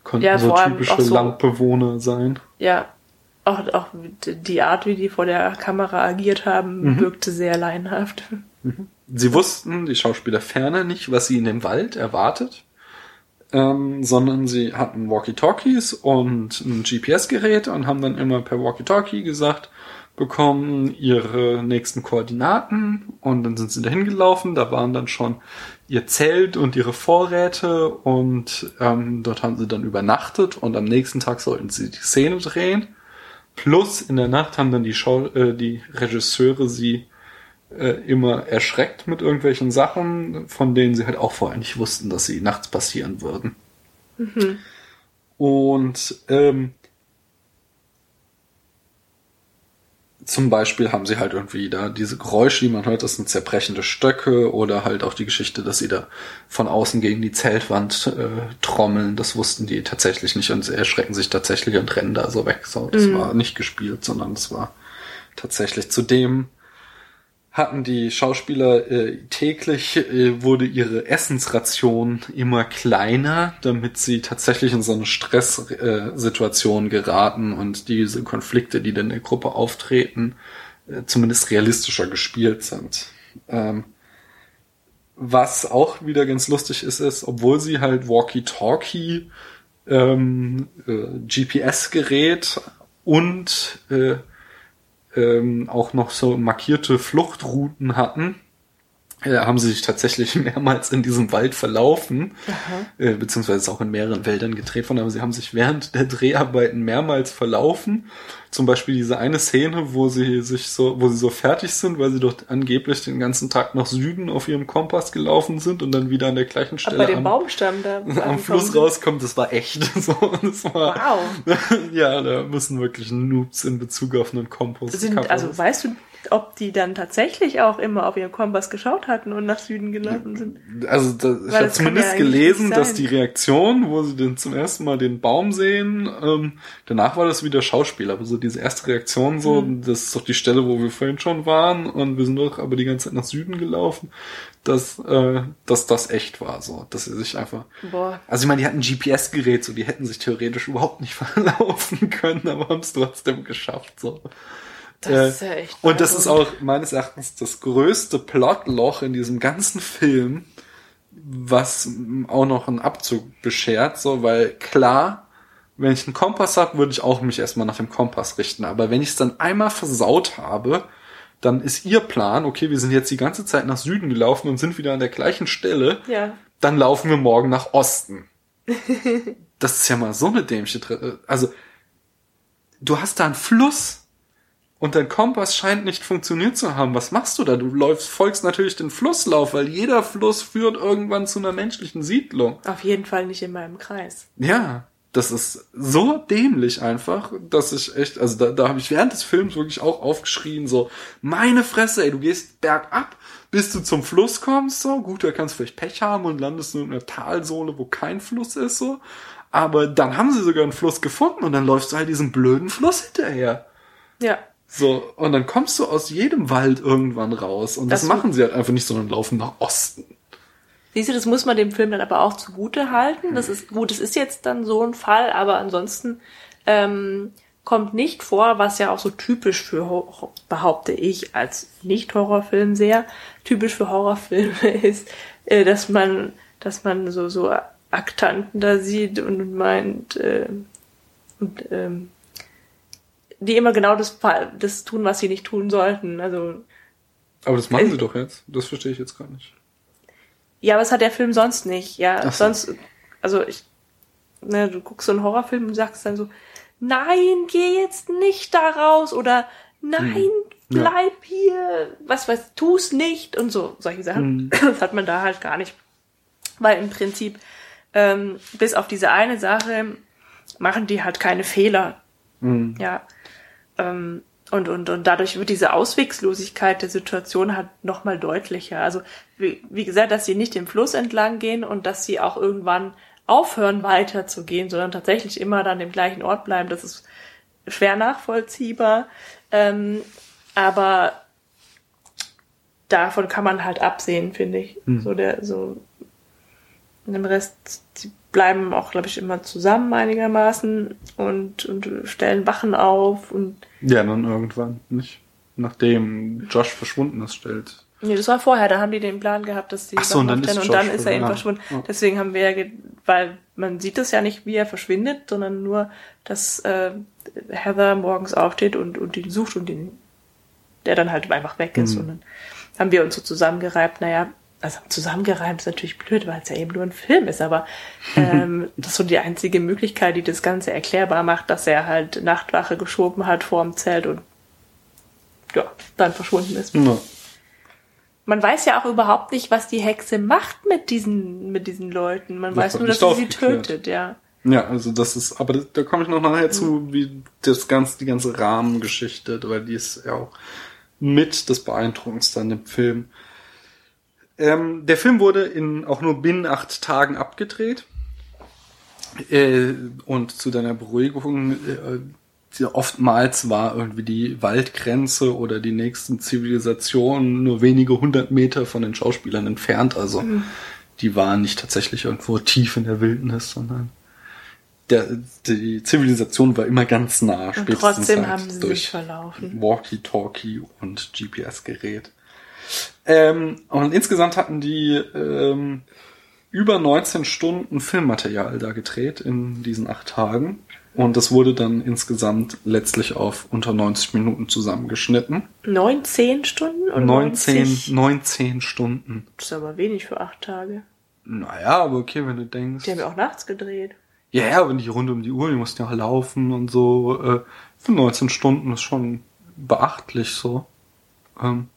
konnten Ja, so vor allem typische auch so- Landbewohner sein. Ja, auch, auch die Art, wie die vor der Kamera agiert haben, Mhm. wirkte sehr laienhaft. Sie wussten, die Schauspieler ferner nicht, was sie in dem Wald erwartet, ähm, sondern sie hatten Walkie-Talkies und ein G P S-Gerät und haben dann immer per Walkie-Talkie gesagt, bekommen ihre nächsten Koordinaten und dann sind sie dahin gelaufen, da waren dann schon ihr Zelt und ihre Vorräte und ähm, dort haben sie dann übernachtet und am nächsten Tag sollten sie die Szene drehen. Plus in der Nacht haben dann die, Schau äh, die Regisseure sie äh, immer erschreckt mit irgendwelchen Sachen, von denen sie halt auch vorher nicht wussten, dass sie nachts passieren würden. Mhm. Und ähm, zum Beispiel haben sie halt irgendwie da diese Geräusche, die man hört, das sind zerbrechende Stöcke oder halt auch die Geschichte, dass sie da von außen gegen die Zeltwand äh, trommeln. Das wussten die tatsächlich nicht und sie erschrecken sich tatsächlich und rennen da so weg. So, das Mhm. war nicht gespielt, sondern das war tatsächlich. Zudem hatten die Schauspieler äh, täglich, äh, wurde ihre Essensration immer kleiner, damit sie tatsächlich in so eine Stresssituation äh, geraten und diese Konflikte, die dann in der Gruppe auftreten, äh, zumindest realistischer gespielt sind. Ähm, was auch wieder ganz lustig ist, ist, obwohl sie halt Walkie-Talkie, ähm, äh, G P S-Gerät und äh, ähm, auch noch so markierte Fluchtrouten hatten, äh, haben sie sich tatsächlich mehrmals in diesem Wald verlaufen, äh, beziehungsweise ist auch in mehreren Wäldern gedreht worden, aber sie haben sich während der Dreharbeiten mehrmals verlaufen. Zum Beispiel diese eine Szene, wo sie sich so, wo sie so fertig sind, weil sie dort angeblich den ganzen Tag nach Süden auf ihrem Kompass gelaufen sind und dann wieder an der gleichen Aber Stelle bei dem am, Baumstamm da am angekommen Fluss sind. rauskommt, das war echt. So, das war, Wow. ja, da müssen wirklich Noobs in Bezug auf einen Kompass. Sind, also weißt du, ob die dann tatsächlich auch immer auf ihren Kompass geschaut hatten und nach Süden gelaufen sind? Also da, ich habe das kann zumindest ja eigentlich gelesen, nicht dass sein. die Reaktion, wo sie dann zum ersten Mal den Baum sehen, ähm, danach war das wieder Schauspiel, aber so diese erste Reaktion so, Mhm. das ist doch die Stelle, wo wir vorhin schon waren und wir sind doch aber die ganze Zeit nach Süden gelaufen, dass, äh, dass das echt war, so, dass sie sich einfach, Boah. also ich meine, die hatten ein G P S-Gerät, so, die hätten sich theoretisch überhaupt nicht verlaufen können, aber haben es trotzdem geschafft, so. Das ist ja echt Und das ist beeindruckend. auch meines Erachtens das größte Plotloch in diesem ganzen Film, was auch noch einen Abzug beschert, so, weil klar, wenn ich einen Kompass habe, würde ich auch mich erstmal nach dem Kompass richten, aber wenn ich es dann einmal versaut habe, dann ist ihr Plan, okay, wir sind jetzt die ganze Zeit nach Süden gelaufen und sind wieder an der gleichen Stelle, Ja. dann laufen wir morgen nach Osten. Das ist ja mal so eine dämliche, Dr- also du hast da einen Fluss und dein Kompass scheint nicht funktioniert zu haben. Was machst du da? Du läufst, folgst natürlich den Flusslauf, weil jeder Fluss führt irgendwann zu einer menschlichen Siedlung. Auf jeden Fall nicht in meinem Kreis. Ja, das ist so dämlich einfach, dass ich echt, also da, da habe ich während des Films wirklich auch aufgeschrien, so, meine Fresse, ey, du gehst bergab, bis du zum Fluss kommst, so, gut, da kannst du vielleicht Pech haben und landest in einer Talsohle, wo kein Fluss ist, so, aber dann haben sie sogar einen Fluss gefunden und dann läufst du halt diesem blöden Fluss hinterher. Ja. So, und dann kommst du aus jedem Wald irgendwann raus und das, Das- machen sie halt einfach nicht, sondern laufen nach Osten. Siehst du, das muss man dem Film dann aber auch zugute halten. Das ist gut, es ist jetzt dann so ein Fall, aber ansonsten ähm, kommt nicht vor, was ja auch so typisch für, Hor- behaupte ich, als Nicht-Horrorfilm sehr, typisch für Horrorfilme ist, äh, dass man, dass man so, so Aktanten da sieht und meint, äh, und, ähm, die immer genau das, das tun, was sie nicht tun sollten. Also, Aber das machen Äh, sie doch jetzt. Das verstehe ich jetzt gar nicht. ja, aber das hat der Film sonst nicht. Ja, Ach so. sonst, also ich, ne, du guckst so einen Horrorfilm und sagst dann so, nein, geh jetzt nicht da raus oder nein, Hm. Ja. bleib hier, was weiß, tu's nicht und so, solche Sachen. Hm. Das hat man da halt gar nicht. Weil im Prinzip, ähm, bis auf diese eine Sache, machen die halt keine Fehler. Hm. Ja. Ähm, und, und, und dadurch wird diese Auswegslosigkeit der Situation halt nochmal deutlicher. Also, wie, wie gesagt, dass sie nicht den Fluss entlang gehen und dass sie auch irgendwann aufhören, weiter zu gehen, sondern tatsächlich immer dann im gleichen Ort bleiben. Das ist schwer nachvollziehbar. Ähm, aber davon kann man halt absehen, finde ich. Hm. So der, so, in dem Rest, die bleiben auch, glaube ich, immer zusammen einigermaßen und, und stellen Wachen auf und... Ja, dann irgendwann, nicht? Nachdem Josh verschwunden ist, stellt... Nee, das war vorher, da haben die den Plan gehabt, dass die Ach so, und dann, ist und dann ist er eben ja. verschwunden. Ja. Deswegen haben wir ja, ge- weil man sieht es ja nicht, wie er verschwindet, sondern nur, dass äh, Heather morgens aufsteht und, und ihn sucht und ihn, der dann halt einfach weg ist. Mhm. Und dann haben wir uns so zusammengereibt, naja, also zusammengereimt ist natürlich blöd, weil es ja eben nur ein Film ist, aber ähm, das ist so die einzige Möglichkeit, die das Ganze erklärbar macht, dass er halt Nachtwache geschoben hat vorm Zelt und ja, dann verschwunden ist. Ja. Man weiß ja auch überhaupt nicht, was die Hexe macht mit diesen, mit diesen Leuten. Man Das weiß wird nur, dass nicht sie sie aufgeklärt. tötet, ja. Ja, also das ist, aber das, da komme ich noch nachher zu, wie das ganze, die ganze Rahmengeschichte, weil die ist ja auch mit das Beeindruckendste an dem Film. Ähm, der Film wurde in auch nur binnen acht Tagen abgedreht. Äh, und zu deiner Beruhigung, äh, oftmals war irgendwie die Waldgrenze oder die nächsten Zivilisationen nur wenige hundert Meter von den Schauspielern entfernt. Also mhm. die waren nicht tatsächlich irgendwo tief in der Wildnis, sondern der, die Zivilisation war immer ganz nah. Und trotzdem halt haben sie durch sich verlaufen. Walkie-Talkie und G P S-Gerät. Ähm, und insgesamt hatten die ähm, über neunzehn Stunden Filmmaterial da gedreht in diesen acht Tagen. Und das wurde dann insgesamt letztlich auf unter neunzig Minuten zusammengeschnitten. neunzehn Stunden? Oder neunzehn, neunzehn Stunden. Das ist aber wenig für acht Tage. Naja, aber okay, wenn du denkst. Die haben ja auch nachts gedreht. Ja, ja, aber nicht rund um die Uhr, die mussten ja auch laufen und so. Äh, für neunzehn Stunden ist schon beachtlich so. Ähm.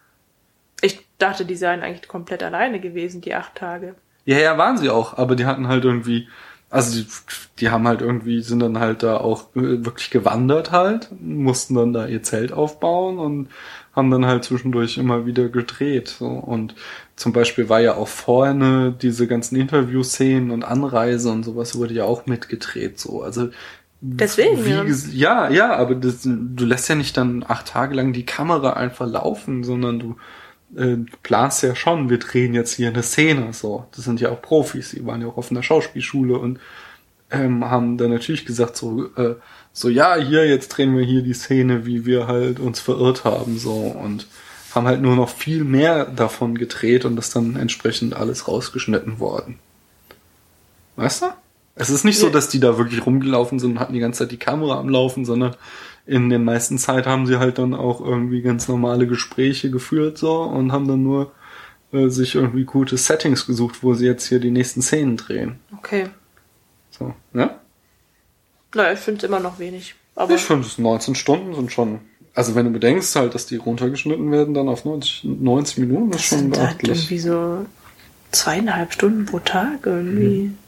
Ich dachte, die seien eigentlich komplett alleine gewesen, die acht Tage. Ja, ja, waren sie auch, aber die hatten halt irgendwie... Also die, die haben halt irgendwie, sind dann halt da auch wirklich gewandert halt, mussten dann da ihr Zelt aufbauen und haben dann halt zwischendurch immer wieder gedreht. So. Und zum Beispiel war ja auch vorne diese ganzen Interview-Szenen und Anreise und sowas wurde ja auch mitgedreht. So. Also deswegen, wie, ja. Ja, ja, aber das, du lässt ja nicht dann acht Tage lang die Kamera einfach laufen, sondern du äh, planst ja schon, wir drehen jetzt hier eine Szene, so. Das sind ja auch Profis, die waren ja auch auf einer Schauspielschule und ähm, haben dann natürlich gesagt, so, äh, so, ja, hier, jetzt drehen wir hier die Szene, wie wir halt uns verirrt haben, so, und haben halt nur noch viel mehr davon gedreht und das dann entsprechend alles rausgeschnitten worden. Weißt du? Es ist nicht so, dass die da wirklich rumgelaufen sind und hatten die ganze Zeit die Kamera am Laufen, sondern in der meisten Zeit haben sie halt dann auch irgendwie ganz normale Gespräche geführt so und haben dann nur äh, sich irgendwie gute Settings gesucht, wo sie jetzt hier die nächsten Szenen drehen. Okay. So, ja? Naja, ich finde es immer noch wenig. Aber ich finde, es neunzehn Stunden sind schon, also wenn du bedenkst halt, dass die runtergeschnitten werden, dann auf neunzig, neunzig Minuten, das ist schon sind halt beachtlich. irgendwie so zweieinhalb Stunden pro Tag irgendwie. Mhm.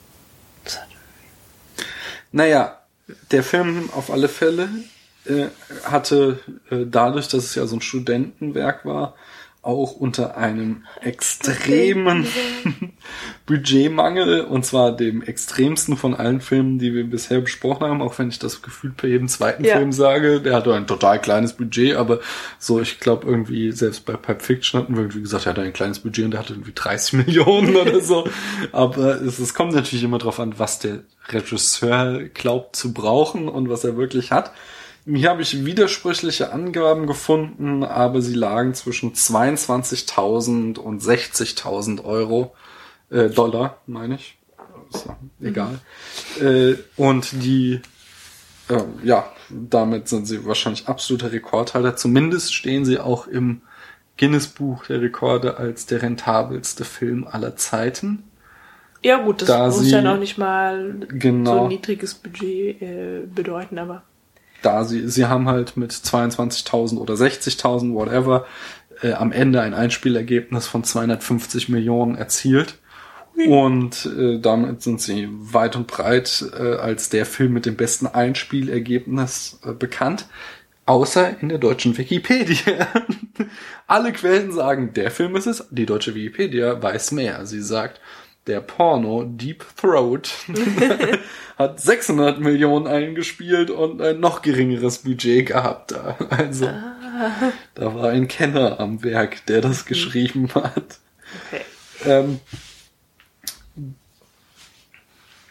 Naja, der Film auf alle Fälle äh, hatte äh, dadurch, dass es ja so ein Studentenwerk war, auch unter einem extremen Budgetmangel, und zwar dem extremsten von allen Filmen, die wir bisher besprochen haben, auch wenn ich das gefühlt bei jedem zweiten ja. Film sage. Der hatte ein total kleines Budget, aber so, ich glaube irgendwie, selbst bei Pulp Fiction hatten wir irgendwie gesagt, er hatte ein kleines Budget und der hatte irgendwie dreißig Millionen oder so. Aber es, es kommt natürlich immer drauf an, was der Regisseur glaubt zu brauchen und was er wirklich hat. Hier habe ich widersprüchliche Angaben gefunden, aber sie lagen zwischen zweiundzwanzigtausend und sechzigtausend Euro, äh, Dollar, meine ich. Ist ja egal. Mhm. Äh, und die, äh, ja, damit sind sie wahrscheinlich absoluter Rekordhalter. Zumindest stehen sie auch im Guinness-Buch der Rekorde als der rentabelste Film aller Zeiten. Ja gut, das Da muss sie, ja noch nicht mal genau, so ein niedriges Budget äh, bedeuten, aber da sie, sie haben halt mit zweiundzwanzigtausend oder sechzigtausend, whatever, äh, am Ende ein Einspielergebnis von zweihundertfünfzig Millionen erzielt. Und äh, damit sind sie weit und breit äh, als der Film mit dem besten Einspielergebnis äh, bekannt. Außer in der deutschen Wikipedia. Alle Quellen sagen, der Film ist es. Die deutsche Wikipedia weiß mehr. Sie sagt, der Porno Deep Throat hat sechshundert Millionen eingespielt und ein noch geringeres Budget gehabt. Also, ah. da war ein Kenner am Werk, der das geschrieben hat. Okay. Ähm,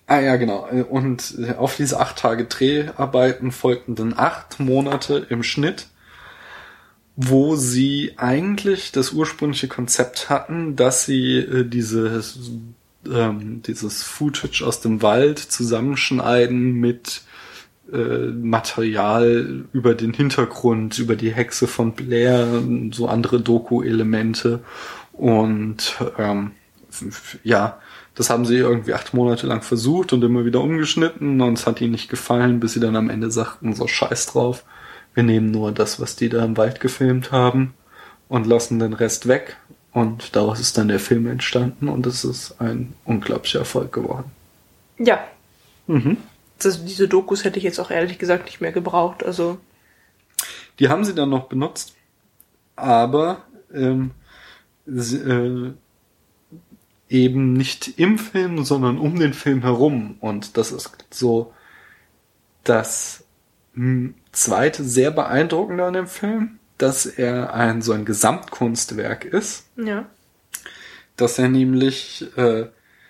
Ah ja, genau. Und auf diese acht Tage Dreharbeiten folgten dann acht Monate im Schnitt, wo sie eigentlich das ursprüngliche Konzept hatten, dass sie äh, dieses, ähm, dieses Footage aus dem Wald zusammenschneiden mit äh, Material über den Hintergrund, über die Hexe von Blair, so andere Doku-Elemente. Und ähm, ja, das haben sie irgendwie acht Monate lang versucht und immer wieder umgeschnitten und es hat ihnen nicht gefallen, bis sie dann am Ende sagten, so scheiß drauf. Wir nehmen nur das, was die da im Wald gefilmt haben und lassen den Rest weg. Und daraus ist dann der Film entstanden und es ist ein unglaublicher Erfolg geworden. Ja. Mhm. Das, diese Dokus hätte ich jetzt auch ehrlich gesagt nicht mehr gebraucht. Also die haben sie dann noch benutzt, aber ähm, sie, äh, eben nicht im Film, sondern um den Film herum. Und das ist so das zweite sehr beeindruckende an dem Film, dass er ein so ein Gesamtkunstwerk ist. Ja. Dass er nämlich äh,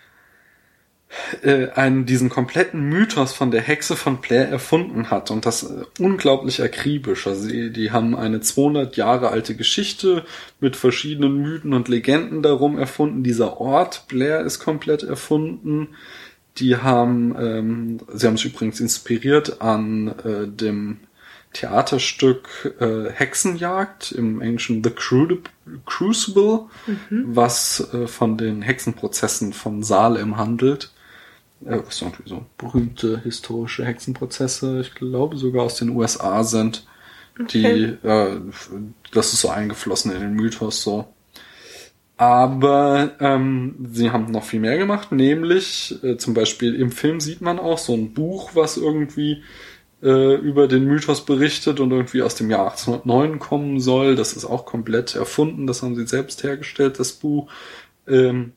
äh, einen diesen kompletten Mythos von der Hexe von Blair erfunden hat und das äh, unglaublich akribisch. Also die, die haben eine zweihundert Jahre alte Geschichte mit verschiedenen Mythen und Legenden darum erfunden. Dieser Ort Blair ist komplett erfunden. Die haben, ähm, sie haben sich übrigens inspiriert an äh, dem Theaterstück äh, Hexenjagd im Englischen The Crucible, mhm. was äh, von den Hexenprozessen von Salem handelt. Äh, was irgendwie so berühmte historische Hexenprozesse, ich glaube sogar aus den U S A sind, okay. die, äh, das ist so eingeflossen in den Mythos so. Aber ähm, sie haben noch viel mehr gemacht, nämlich äh, zum Beispiel im Film sieht man auch so ein Buch, was irgendwie äh, über den Mythos berichtet und irgendwie aus dem Jahr achtzehnhundertneun kommen soll. Das ist auch komplett erfunden, das haben sie selbst hergestellt, das Buch. Ähm,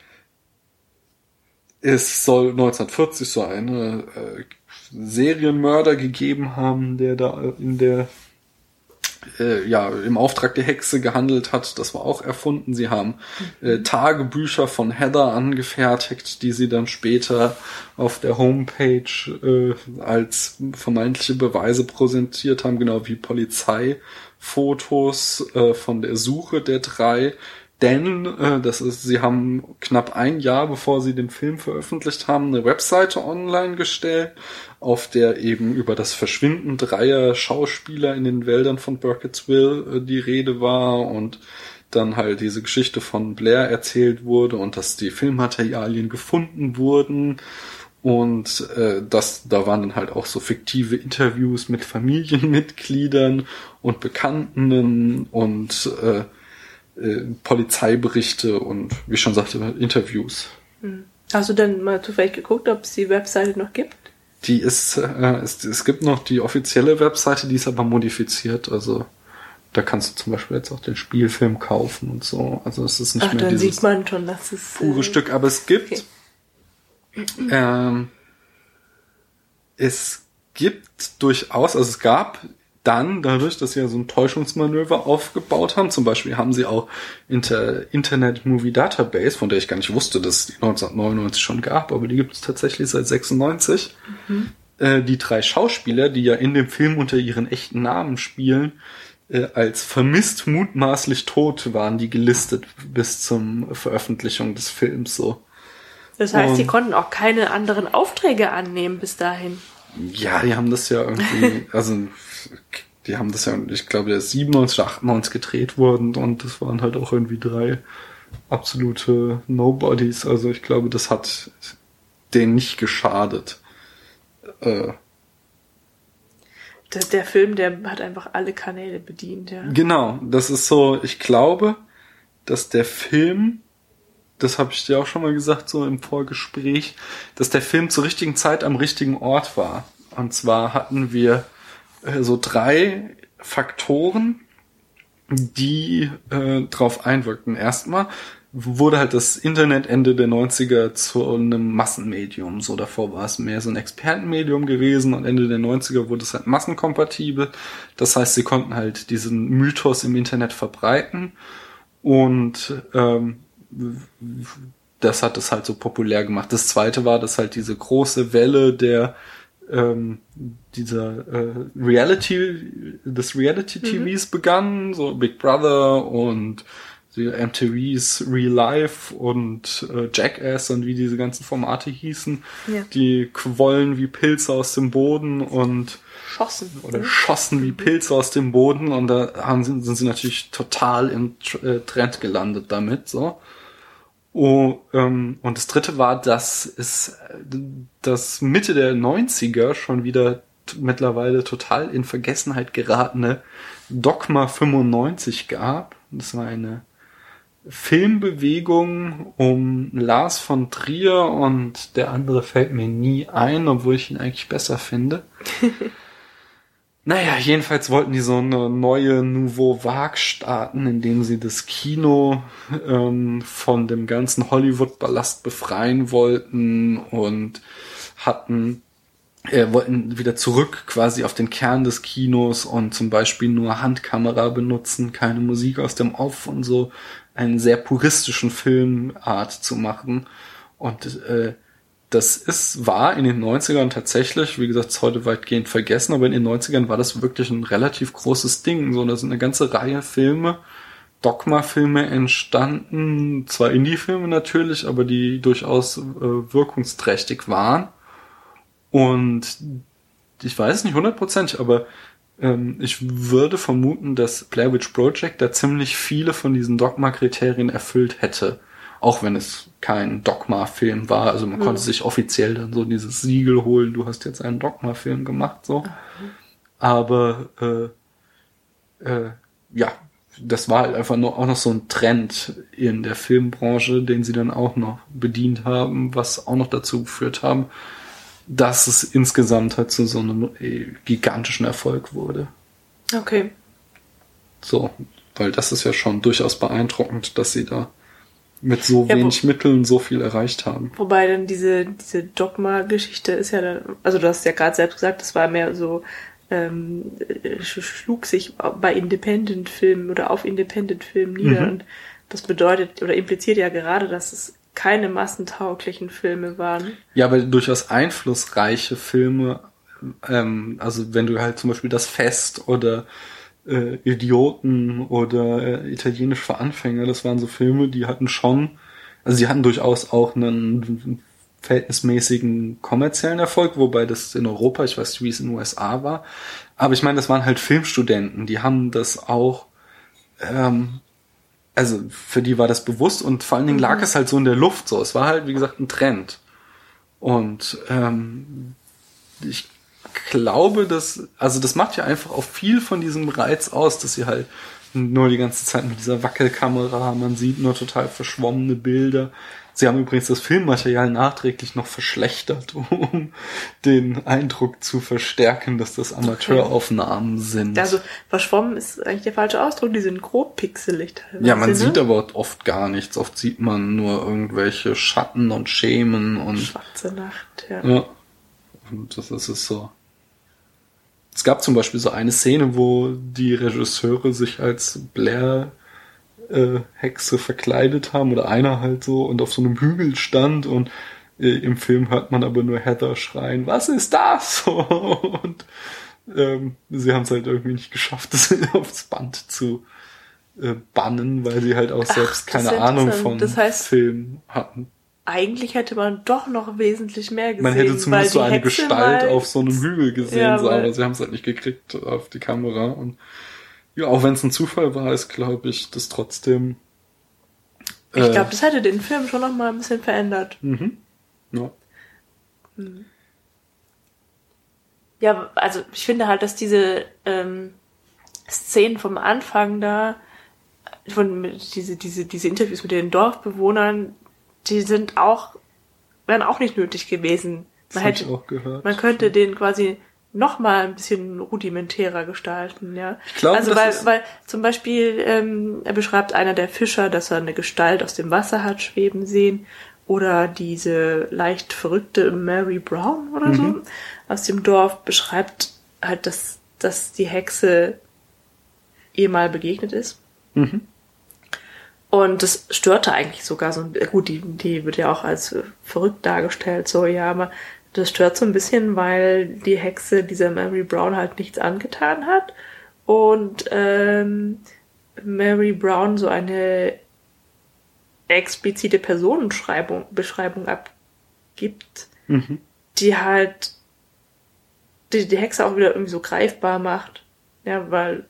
es soll neunzehnhundertvierzig so eine äh, Serienmörder gegeben haben, der da in der Äh, ja, im Auftrag der Hexe gehandelt hat. Das war auch erfunden. Sie haben äh, Tagebücher von Heather angefertigt, die sie dann später auf der Homepage äh, als vermeintliche Beweise präsentiert haben, genau wie Polizeifotos äh, von der Suche der drei. Denn äh, das ist, sie haben knapp ein Jahr, bevor sie den Film veröffentlicht haben, eine Webseite online gestellt, auf der eben über das Verschwinden dreier Schauspieler in den Wäldern von Burkittsville äh, die Rede war und dann halt diese Geschichte von Blair erzählt wurde und dass die Filmmaterialien gefunden wurden und äh, das, da waren dann halt auch so fiktive Interviews mit Familienmitgliedern und Bekannten und äh, Äh, Polizeiberichte und, wie ich schon sagte, Interviews. Hast du denn mal zufällig geguckt, ob es die Webseite noch gibt? Die ist, äh, es, es gibt noch die offizielle Webseite, die ist aber modifiziert, also da kannst du zum Beispiel jetzt auch den Spielfilm kaufen und so, also es ist nicht Ach, mehr dann dieses sieht man schon, dass es pure äh, Stück, aber es gibt okay. ähm, es gibt durchaus, also es gab dann, dadurch, dass sie ja so ein Täuschungsmanöver aufgebaut haben, zum Beispiel haben sie auch Inter- Internet Movie Database, von der ich gar nicht wusste, dass es die neunzehnhundertneunundneunzig schon gab, aber die gibt es tatsächlich seit sechsundneunzig. Mhm. Äh, die drei Schauspieler, die ja in dem Film unter ihren echten Namen spielen, äh, als vermisst mutmaßlich tot waren die gelistet bis zum Veröffentlichung des Films so. Das heißt, Und sie konnten auch keine anderen Aufträge annehmen bis dahin. Ja, die haben das ja irgendwie, also die haben das ja, ich glaube, der ist siebenundneunzig, achtundneunzig gedreht worden und das waren halt auch irgendwie drei absolute Nobodies. Also ich glaube, das hat denen nicht geschadet. Äh, der, der Film, der hat einfach alle Kanäle bedient, ja. Genau, das ist so, ich glaube, dass der Film, das habe ich dir auch schon mal gesagt, so im Vorgespräch, dass der Film zur richtigen Zeit am richtigen Ort war. Und zwar hatten wir äh, so drei Faktoren, die äh, drauf einwirkten. Erstmal wurde halt das Internet Ende der neunziger zu einem Massenmedium. So davor war es mehr so ein Expertenmedium gewesen und Ende der neunziger wurde es halt massenkompatibel. Das heißt, sie konnten halt diesen Mythos im Internet verbreiten und ähm, das hat es halt so populär gemacht. Das zweite war, dass halt diese große Welle der ähm, dieser äh, Reality, des Reality-T Vs mhm. begann, so Big Brother und die M T Vs Real Life und äh, Jackass und wie diese ganzen Formate hießen, ja. die quollen wie Pilze aus dem Boden und schossen oder mhm. schossen wie Pilze aus dem Boden und da haben sie, sind sie natürlich total im äh, Trend gelandet damit, so. Oh, ähm, und das dritte war, dass es das Mitte der neunziger schon wieder t- mittlerweile total in Vergessenheit geratene Dogma fünfundneunzig gab. Das war eine Filmbewegung um Lars von Trier und der andere fällt mir nie ein, obwohl ich ihn eigentlich besser finde. Naja, jedenfalls wollten die so eine neue Nouveau Vague starten, indem sie das Kino ähm, von dem ganzen Hollywood-Ballast befreien wollten und hatten, äh, wollten wieder zurück quasi auf den Kern des Kinos und zum Beispiel nur Handkamera benutzen, keine Musik aus dem Off und so einen sehr puristischen Filmart zu machen. Und äh, das ist, war in den neunzigern tatsächlich, wie gesagt, ist heute weitgehend vergessen, aber in den neunzigern war das wirklich ein relativ großes Ding. So, da sind eine ganze Reihe Filme, Dogma-Filme entstanden, zwar Indie-Filme natürlich, aber die durchaus äh, wirkungsträchtig waren. Und ich weiß nicht hundertprozentig, aber ähm, ich würde vermuten, dass Blair Witch Project da ziemlich viele von diesen Dogma-Kriterien erfüllt hätte. Auch wenn es kein Dogma-Film war. Also man mhm. konnte sich offiziell dann so dieses Siegel holen, du hast jetzt einen Dogma-Film gemacht, so. Mhm. Aber äh, äh, ja, das war halt einfach nur auch noch so ein Trend in der Filmbranche, den sie dann auch noch bedient haben, was auch noch dazu geführt haben, dass es insgesamt halt zu so einem äh, gigantischen Erfolg wurde. Okay. So, weil das ist ja schon durchaus beeindruckend, dass sie da mit so ja, wenig wo, Mitteln so viel erreicht haben. Wobei dann diese diese Dogma-Geschichte ist ja dann, also du hast ja gerade selbst gesagt, das war mehr so, ähm, schlug sich bei Independent-Filmen oder auf Independent-Filmen nieder. Mhm. Und das bedeutet oder impliziert ja gerade, dass es keine massentauglichen Filme waren. Ja, aber durchaus einflussreiche Filme, ähm, also wenn du halt zum Beispiel das Fest oder Äh, Idioten oder äh, Italienisch für Anfänger, das waren so Filme, die hatten schon, also sie hatten durchaus auch einen verhältnismäßigen kommerziellen Erfolg, wobei das in Europa, ich weiß nicht, wie es in den U S A war, aber ich meine, das waren halt Filmstudenten, die haben das auch, ähm, also für die war das bewusst und vor allen Dingen lag mhm. es halt so in der Luft so, es war halt, wie gesagt, ein Trend. Und ähm, ich glaube, dass, also das macht ja einfach auch viel von diesem Reiz aus, dass sie halt nur die ganze Zeit mit dieser Wackelkamera, man sieht nur total verschwommene Bilder. Sie haben übrigens das Filmmaterial nachträglich noch verschlechtert, um den Eindruck zu verstärken, dass das Amateuraufnahmen sind. Also verschwommen ist eigentlich der falsche Ausdruck, die sind grob pixelig teilweise. Ja, man ne? sieht aber oft gar nichts. Oft sieht man nur irgendwelche Schatten und Schemen und schwarze Nacht, ja. Ja. Und das ist es so. Es gab zum Beispiel so eine Szene, wo die Regisseure sich als Blair äh, Hexe verkleidet haben oder einer halt so und auf so einem Hügel stand und äh, im Film hört man aber nur Heather schreien, was ist das? Und ähm, sie haben es halt irgendwie nicht geschafft, das aufs Band zu äh, bannen, weil sie halt auch Ach, selbst keine Ahnung von das heißt, Film hatten. Eigentlich hätte man doch noch wesentlich mehr gesehen. Man hätte zumindest so eine Hexe Gestalt auf so einem Hügel gesehen, ja, so, aber sie haben es halt nicht gekriegt auf die Kamera. Und ja, auch wenn es ein Zufall war, ist, glaube ich, das trotzdem. Äh, ich glaube, das hätte den Film schon noch mal ein bisschen verändert. Mhm. Ja. Hm. Ja, also ich finde halt, dass diese ähm, Szenen vom Anfang da, von diese diese diese Interviews mit den Dorfbewohnern, die sind auch, wären auch nicht nötig gewesen. Man hätte, auch gehört. Man könnte den quasi noch mal ein bisschen rudimentärer gestalten, ja. Ich glaube, also weil, weil zum Beispiel ähm, er beschreibt einer der Fischer, dass er eine Gestalt aus dem Wasser hat schweben sehen, oder diese leicht verrückte Mary Brown oder mhm. so aus dem Dorf beschreibt halt, dass dass die Hexe ihr mal begegnet ist. Mhm. Und das störte eigentlich sogar so, gut, die, die wird ja auch als verrückt dargestellt, so, ja, aber das stört so ein bisschen, weil die Hexe dieser Mary Brown halt nichts angetan hat und ähm, Mary Brown so eine explizite Personenbeschreibung Beschreibung abgibt, mhm. die halt die, die Hexe auch wieder irgendwie so greifbar macht. Ja, weil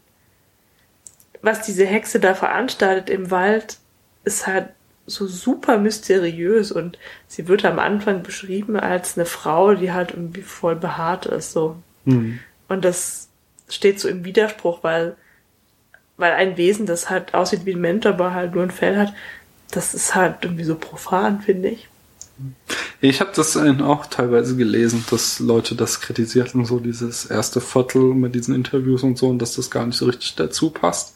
was diese Hexe da veranstaltet im Wald, ist halt so super mysteriös und sie wird am Anfang beschrieben als eine Frau, die halt irgendwie voll behaart ist, so. Mhm. Und das steht so im Widerspruch, weil, weil ein Wesen, das halt aussieht wie ein Mensch, aber halt nur ein Fell hat, das ist halt irgendwie so profan, finde ich. Ich habe das auch teilweise gelesen, dass Leute das kritisierten, so dieses erste Viertel mit diesen Interviews und so, und dass das gar nicht so richtig dazu passt.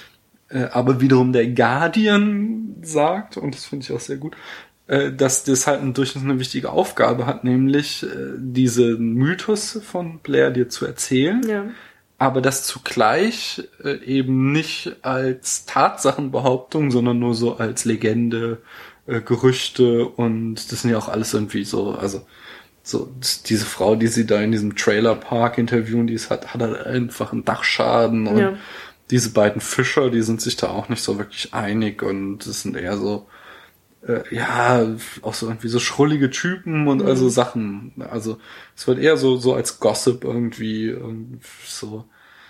Aber wiederum der Guardian sagt, und das finde ich auch sehr gut, dass das halt durchaus eine wichtige Aufgabe hat, nämlich diesen Mythos von Blair dir zu erzählen, ja. Aber das zugleich eben nicht als Tatsachenbehauptung, sondern nur so als Legende, Gerüchte, und das sind ja auch alles irgendwie so, also so diese Frau, die sie da in diesem Trailerpark interviewen, die ist, hat, hat halt einfach einen Dachschaden und ja. Diese beiden Fischer, die sind sich da auch nicht so wirklich einig und das sind eher so, äh, ja, auch so irgendwie so schrullige Typen und mhm. also Sachen. Also es wird eher so so als Gossip irgendwie, irgendwie so,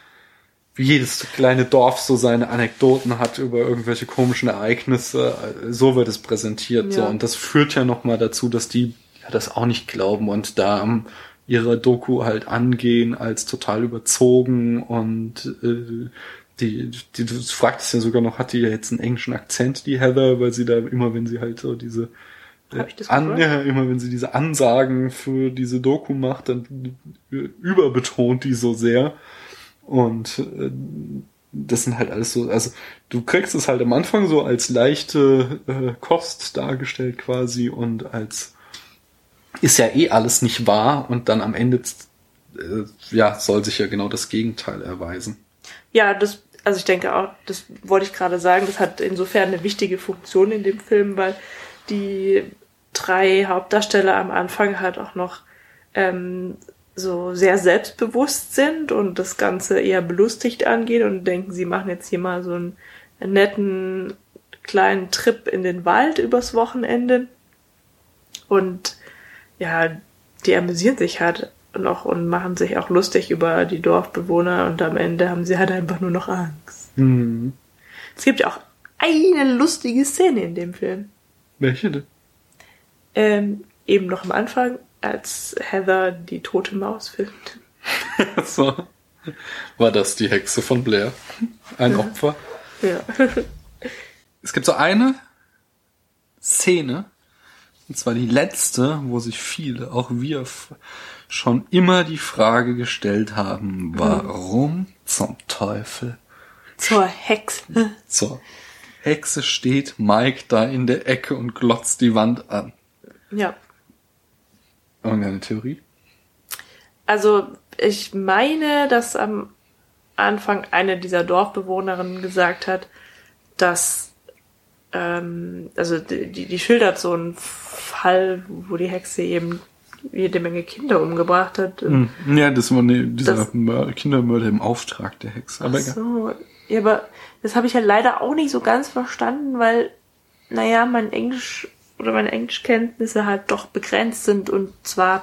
wie jedes kleine Dorf so seine Anekdoten hat über irgendwelche komischen Ereignisse. So wird es präsentiert. Ja. So, und das führt ja nochmal dazu, dass die ja das auch nicht glauben und da um, ihre Doku halt angehen als total überzogen und äh, Die, die, du fragtest ja sogar noch, hat die ja jetzt einen englischen Akzent, die Heather, weil sie da immer, wenn sie halt so diese, Hab ich das an, ja, immer wenn sie diese Ansagen für diese Doku macht, dann überbetont die so sehr. Und äh, das sind halt alles so, also du kriegst es halt am Anfang so als leichte äh, Kost dargestellt quasi und als ist ja eh alles nicht wahr und dann am Ende äh, ja soll sich ja genau das Gegenteil erweisen. Ja, das Also ich denke auch, das wollte ich gerade sagen, das hat insofern eine wichtige Funktion in dem Film, weil die drei Hauptdarsteller am Anfang halt auch noch ähm, so sehr selbstbewusst sind und das Ganze eher belustigt angehen und denken, sie machen jetzt hier mal so einen, einen netten kleinen Trip in den Wald übers Wochenende. Und ja, die amüsieren sich halt noch und machen sich auch lustig über die Dorfbewohner und am Ende haben sie halt einfach nur noch Angst. Mhm. Es gibt ja auch eine lustige Szene in dem Film. Welche denn? Ähm, eben noch am Anfang, als Heather die tote Maus filmt. So. War das die Hexe von Blair? Ein Opfer? Ja. Es gibt so eine Szene, und zwar die letzte, wo sich viele, auch wir, schon immer die Frage gestellt haben, warum zum Teufel zur Hexe zur Hexe steht Mike da in der Ecke und glotzt die Wand an. Ja. Irgendeine Theorie? Also ich meine, dass am Anfang eine dieser Dorfbewohnerinnen gesagt hat, dass ähm, also die, die schildert so einen Fall, wo die Hexe eben jede Menge Kinder umgebracht hat. Ja, das war ne, dieser das, Mör- Kindermörder im Auftrag der Hexe. Aber ach so, ja, aber das habe ich ja leider auch nicht so ganz verstanden, weil, naja, mein Englisch oder meine Englischkenntnisse halt doch begrenzt sind und zwar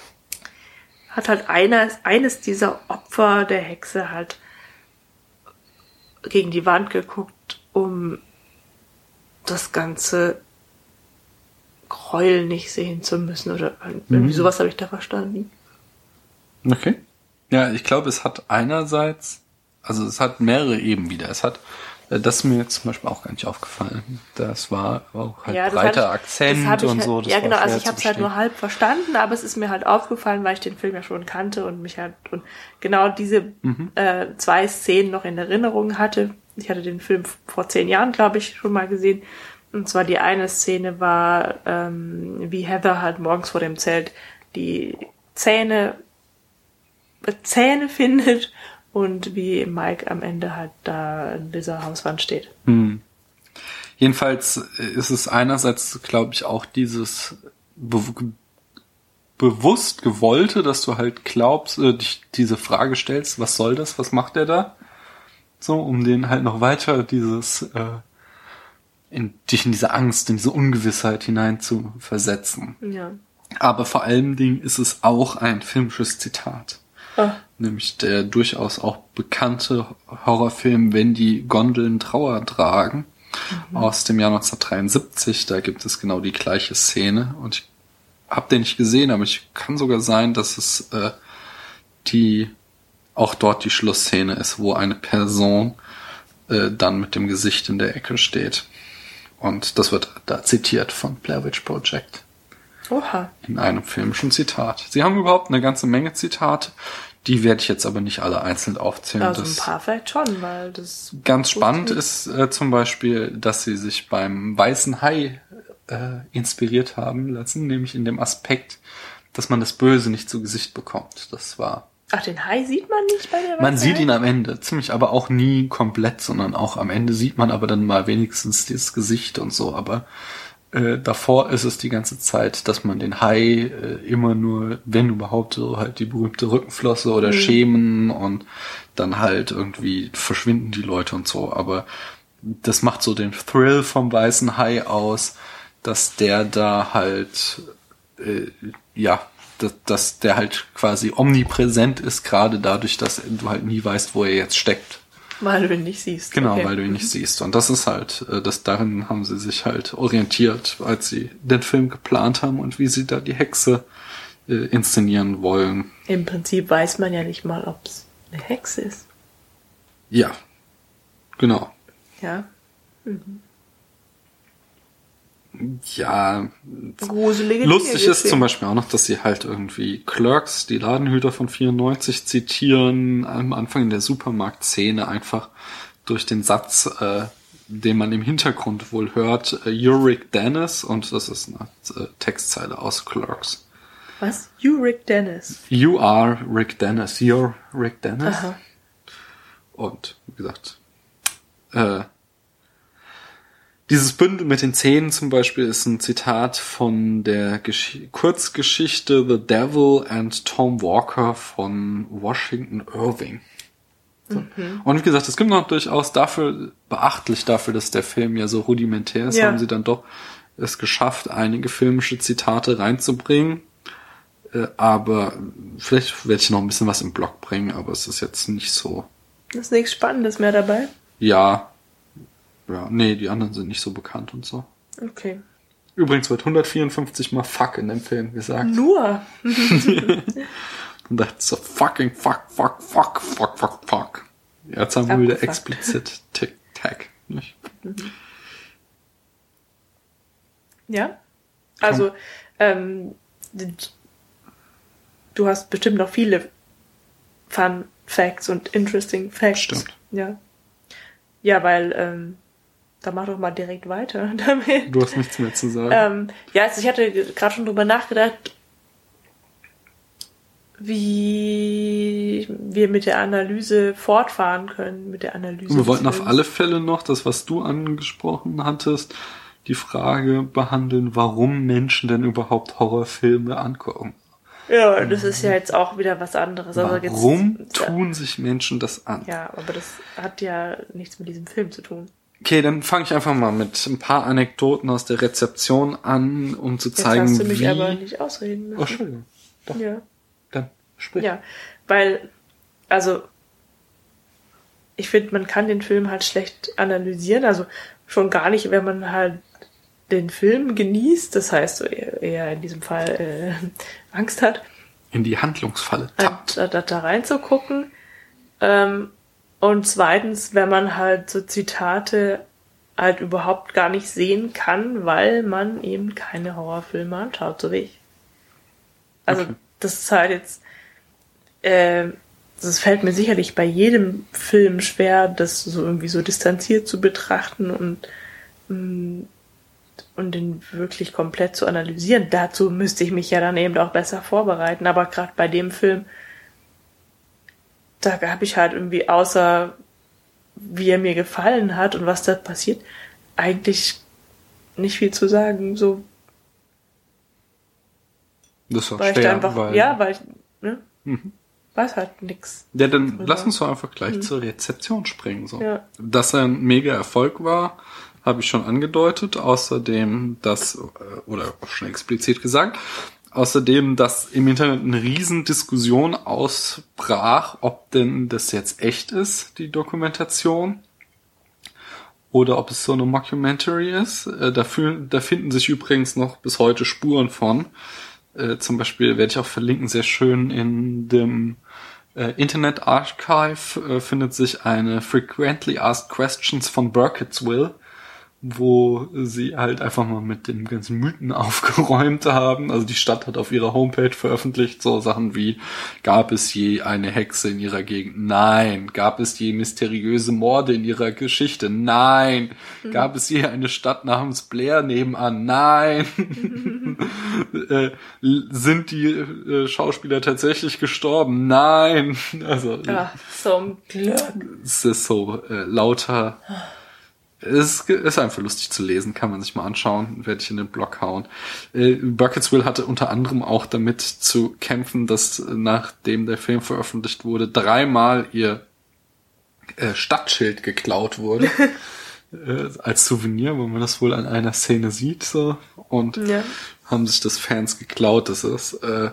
hat halt einer, eines dieser Opfer der Hexe halt gegen die Wand geguckt, um das ganze Gräuel nicht sehen zu müssen oder irgendwie mhm. sowas habe ich da verstanden. Okay. Ja, ich glaube, es hat einerseits, also es hat mehrere Ebenen wieder. Es hat, das ist mir jetzt zum Beispiel auch gar nicht aufgefallen. Das war auch halt ja, breiter ich, Akzent und halt, so. Das ja, genau, also ich habe es halt nur halb verstanden, aber es ist mir halt aufgefallen, weil ich den Film ja schon kannte und mich halt und genau diese mhm. äh, zwei Szenen noch in Erinnerung hatte. Ich hatte den Film vor zehn Jahren, glaube ich, schon mal gesehen. Und zwar die eine Szene war, ähm, wie Heather halt morgens vor dem Zelt die Zähne Zähne findet und wie Mike am Ende halt da in dieser Hauswand steht. Hm. Jedenfalls ist es einerseits, glaube ich, auch dieses be- bewusst gewollte, dass du halt glaubst, äh, dich diese Frage stellst, was soll das, was macht der da? So, um den halt noch weiter dieses, äh, in, dich in diese Angst, in diese Ungewissheit hinein zu versetzen. Ja. Aber vor allen Dingen ist es auch ein filmisches Zitat. Oh. Nämlich der durchaus auch bekannte Horrorfilm Wenn die Gondeln Trauer tragen, mhm. aus dem Jahr neunzehnhundertdreiundsiebzig. Da gibt es genau die gleiche Szene. Und ich habe den nicht gesehen, aber ich kann sogar sein, dass es äh, die auch dort die Schlussszene ist, wo eine Person äh, dann mit dem Gesicht in der Ecke steht. Und das wird da zitiert von Blair Witch Project. Oha. In einem filmischen Zitat. Sie haben überhaupt eine ganze Menge Zitate. Die werde ich jetzt aber nicht alle einzeln aufzählen. Also das ein paar vielleicht schon, weil das... Ganz spannend ist äh, zum Beispiel, dass sie sich beim Weißen Hai äh, inspiriert haben lassen, nämlich in dem Aspekt, dass man das Böse nicht zu Gesicht bekommt. Das war... Ach, den Hai sieht man nicht bei der Weißen Man sieht Hai? ihn am Ende, ziemlich, aber auch nie komplett, sondern auch am Ende sieht man aber dann mal wenigstens das Gesicht und so, aber Äh, davor ist es die ganze Zeit, dass man den Hai äh, immer nur, wenn überhaupt, so halt die berühmte Rückenflosse oder mhm. Schemen und dann halt irgendwie verschwinden die Leute und so. Aber das macht so den Thrill vom Weißen Hai aus, dass der da halt, äh, ja, dass, dass der halt quasi omnipräsent ist, gerade dadurch, dass du halt nie weißt, wo er jetzt steckt. Weil du ihn nicht siehst. Genau, okay. weil du ihn nicht siehst. Und das ist halt, das darin haben sie sich halt orientiert, als sie den Film geplant haben und wie sie da die Hexe äh, inszenieren wollen. Im Prinzip weiß man ja nicht mal, ob es eine Hexe ist. Ja, genau. Ja. Mhm. Ja, gruselige lustig Dinge ist gesehen. zum Beispiel auch noch, dass sie halt irgendwie Clerks, die Ladenhüter von vierundneunzig, zitieren am Anfang in der Supermarktszene einfach durch den Satz, äh, den man im Hintergrund wohl hört, äh, You're Rick Dennis, und das ist eine äh, Textzeile aus Clerks. Was? You Rick Dennis? You are Rick Dennis. You're Rick Dennis. Aha. Und wie gesagt, äh, dieses Bündel mit den Zähnen zum Beispiel ist ein Zitat von der Gesch- Kurzgeschichte The Devil and Tom Walker von Washington Irving. So. Mhm. Und wie gesagt, es gibt noch durchaus dafür, beachtlich dafür, dass der Film ja so rudimentär ist, ja. haben sie dann doch es geschafft, einige filmische Zitate reinzubringen. Äh, aber vielleicht werde ich noch ein bisschen was im Blog bringen, aber es ist jetzt nicht so. Ist nichts Spannendes mehr dabei? Ja. Ja, nee, die anderen sind nicht so bekannt und so. Okay. Übrigens wird hundertvierundfünfzig Mal Fuck in dem Film gesagt. Nur? Und that's so fucking fuck, fuck, fuck, fuck, fuck, fuck. Ja, jetzt haben wir wieder explizit Tic-Tac, nicht? Ja. Also, ähm, du hast bestimmt noch viele Fun Facts und Interesting Facts. Stimmt. Ja. Ja, weil, ähm, da mach doch mal direkt weiter damit. Du hast nichts mehr zu sagen. Ähm, ja, also ich hatte gerade schon drüber nachgedacht, wie wir mit der Analyse fortfahren können, mit der Analyse. Wir wollten auf alle Fälle noch, das, was du angesprochen hattest, die Frage behandeln, warum Menschen denn überhaupt Horrorfilme angucken. Ja, das ist ja jetzt auch wieder was anderes. Also warum jetzt, tun sich Menschen das an? Ja, aber das hat ja nichts mit diesem Film zu tun. Okay, dann fange ich einfach mal mit ein paar Anekdoten aus der Rezeption an, um zu jetzt zeigen, wie... Jetzt hast du mich aber nicht ausreden müssen. Oh, Entschuldigung. Doch. Ja. Dann sprich. Ja, weil, also, ich finde, man kann den Film halt schlecht analysieren. Also schon gar nicht, wenn man halt den Film genießt, das heißt, so eher, eher in diesem Fall äh, Angst hat. In die Handlungsfalle tappt. Da, da, da reinzugucken. Ähm, und zweitens, wenn man halt so Zitate halt überhaupt gar nicht sehen kann, weil man eben keine Horrorfilme anschaut, so wie ich. Also okay. Das ist halt jetzt, äh, das fällt mir sicherlich bei jedem Film schwer, das so irgendwie so distanziert zu betrachten und mh, und den wirklich komplett zu analysieren. Dazu müsste ich mich ja dann eben auch besser vorbereiten. Aber gerade bei dem Film, da habe ich halt irgendwie außer wie er mir gefallen hat und was da passiert, eigentlich nicht viel zu sagen. So, Das ist auch weil schwer, ich da einfach, weil... ja, weil ich, ne, Mhm. weiß halt nix. Ja, dann drüber. lass uns doch einfach gleich Mhm. zur Rezeption springen. So. Ja. Dass er ein mega Erfolg war, habe ich schon angedeutet. Außerdem, dass, äh, oder auch schon explizit gesagt, außerdem, dass im Internet eine riesen Diskussion ausbrach, ob denn das jetzt echt ist, die Dokumentation, oder ob es so eine Mockumentary ist. Äh, da, fühlen, da finden sich übrigens noch bis heute Spuren von. Äh, zum Beispiel werde ich auch verlinken, sehr schön in dem äh, Internet Archive äh, findet sich eine Frequently Asked Questions von Burkittsville, wo sie halt einfach mal mit den ganzen Mythen aufgeräumt haben. Also die Stadt hat auf ihrer Homepage veröffentlicht so Sachen wie: Gab es je eine Hexe in ihrer Gegend? Nein. Gab es je mysteriöse Morde in ihrer Geschichte? Nein. Mhm. Gab es je eine Stadt namens Blair nebenan? Nein. Mhm. äh, sind die äh, Schauspieler tatsächlich gestorben? Nein. Also Ach, zum Glück. Es ist so äh, lauter... Es ist einfach lustig zu lesen, kann man sich mal anschauen, werde ich in den Blog hauen. Äh, Burkittsville hatte unter anderem auch damit zu kämpfen, dass nachdem der Film veröffentlicht wurde, dreimal ihr äh, Stadtschild geklaut wurde. äh, als Souvenir, wo man das wohl an einer Szene sieht. So Und ja. haben sich das Fans geklaut. Das ist äh,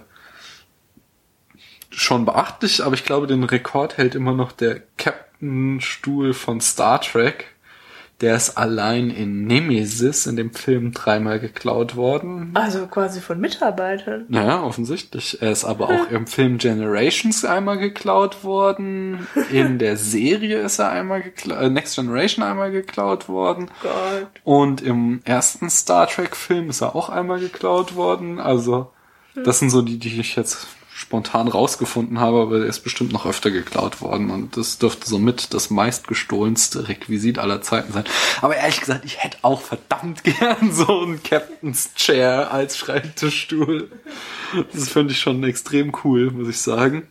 schon beachtlich, aber ich glaube, den Rekord hält immer noch der Captain-Stuhl von Star Trek. Der ist allein in Nemesis, in dem Film, dreimal geklaut worden. Also quasi von Mitarbeitern. Naja, offensichtlich. Er ist aber auch im Film Generations einmal geklaut worden. In der Serie ist er einmal geklaut, äh, Next Generation einmal geklaut worden. Gott. Und im ersten Star Trek-Film ist er auch einmal geklaut worden. Also, das sind so die, die ich jetzt spontan rausgefunden habe, aber er ist bestimmt noch öfter geklaut worden und das dürfte somit das meistgestohlenste Requisit aller Zeiten sein. Aber ehrlich gesagt, ich hätte auch verdammt gern so einen Captain's Chair als Schreibtischstuhl. Das finde ich schon extrem cool, muss ich sagen.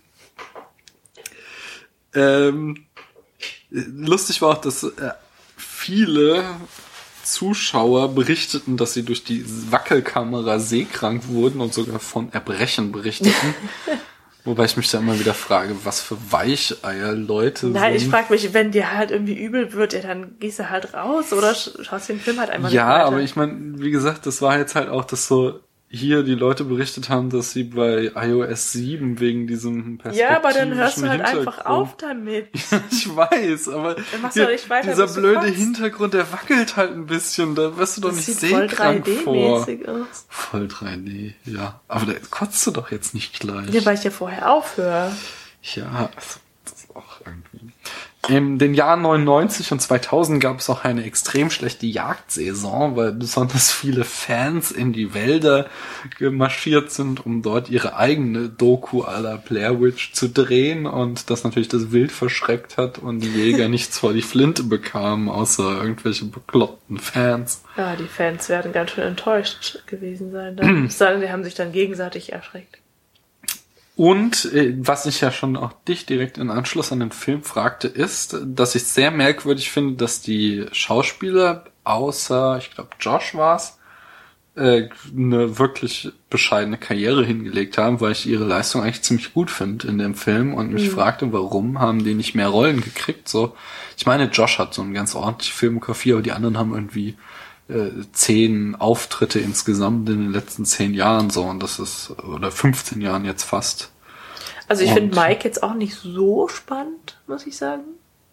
Ähm, lustig war auch, dass äh, viele Zuschauer berichteten, dass sie durch die Wackelkamera seekrank wurden und sogar von Erbrechen berichteten. Wobei ich mich da immer wieder frage, was für Weicheier Leute Nein, sind. ich frage mich, wenn dir halt irgendwie übel wird, ja, dann gehst du halt raus oder schaust den Film halt einmal Ja, weiter. aber ich meine, wie gesagt, das war jetzt halt auch, dass so hier die Leute berichtet haben, dass sie bei i O S sieben wegen diesem perspektivischen Ja, aber dann hörst du halt einfach auf damit. Ja, ich weiß, aber hier, nicht weiter, dieser blöde Hintergrund, der wackelt halt ein bisschen, da wirst du doch das nicht sieht voll seekrank vor. drei D-mäßig aus. Voll drei D, ja. Aber da kotzt du doch jetzt nicht gleich. Ja, weil ich ja vorher aufhöre. Ja, also, das ist auch irgendwie... In den Jahren neunundneunzig und zweitausend gab es auch eine extrem schlechte Jagdsaison, weil besonders viele Fans in die Wälder gemarschiert sind, um dort ihre eigene Doku à la Blair Witch zu drehen und das natürlich das Wild verschreckt hat und die Jäger nichts vor die Flinte bekamen, außer irgendwelche bekloppten Fans. Ja, die Fans werden ganz schön enttäuscht gewesen sein. Dann. Sagen, die haben sich dann gegenseitig erschreckt. Und äh, was ich ja schon auch dich direkt in Anschluss an den Film fragte, ist, dass ich es sehr merkwürdig finde, dass die Schauspieler, außer, ich glaube, Josh war's, äh, eine wirklich bescheidene Karriere hingelegt haben, weil ich ihre Leistung eigentlich ziemlich gut finde in dem Film und mich mhm. fragte, warum haben die nicht mehr Rollen gekriegt? So, ich meine, Josh hat so eine ganz ordentliche Filmografie, aber die anderen haben irgendwie äh, zehn Auftritte insgesamt in den letzten zehn Jahren so und das ist, oder fünfzehn Jahren jetzt fast. Also ich finde Mike jetzt auch nicht so spannend, muss ich sagen.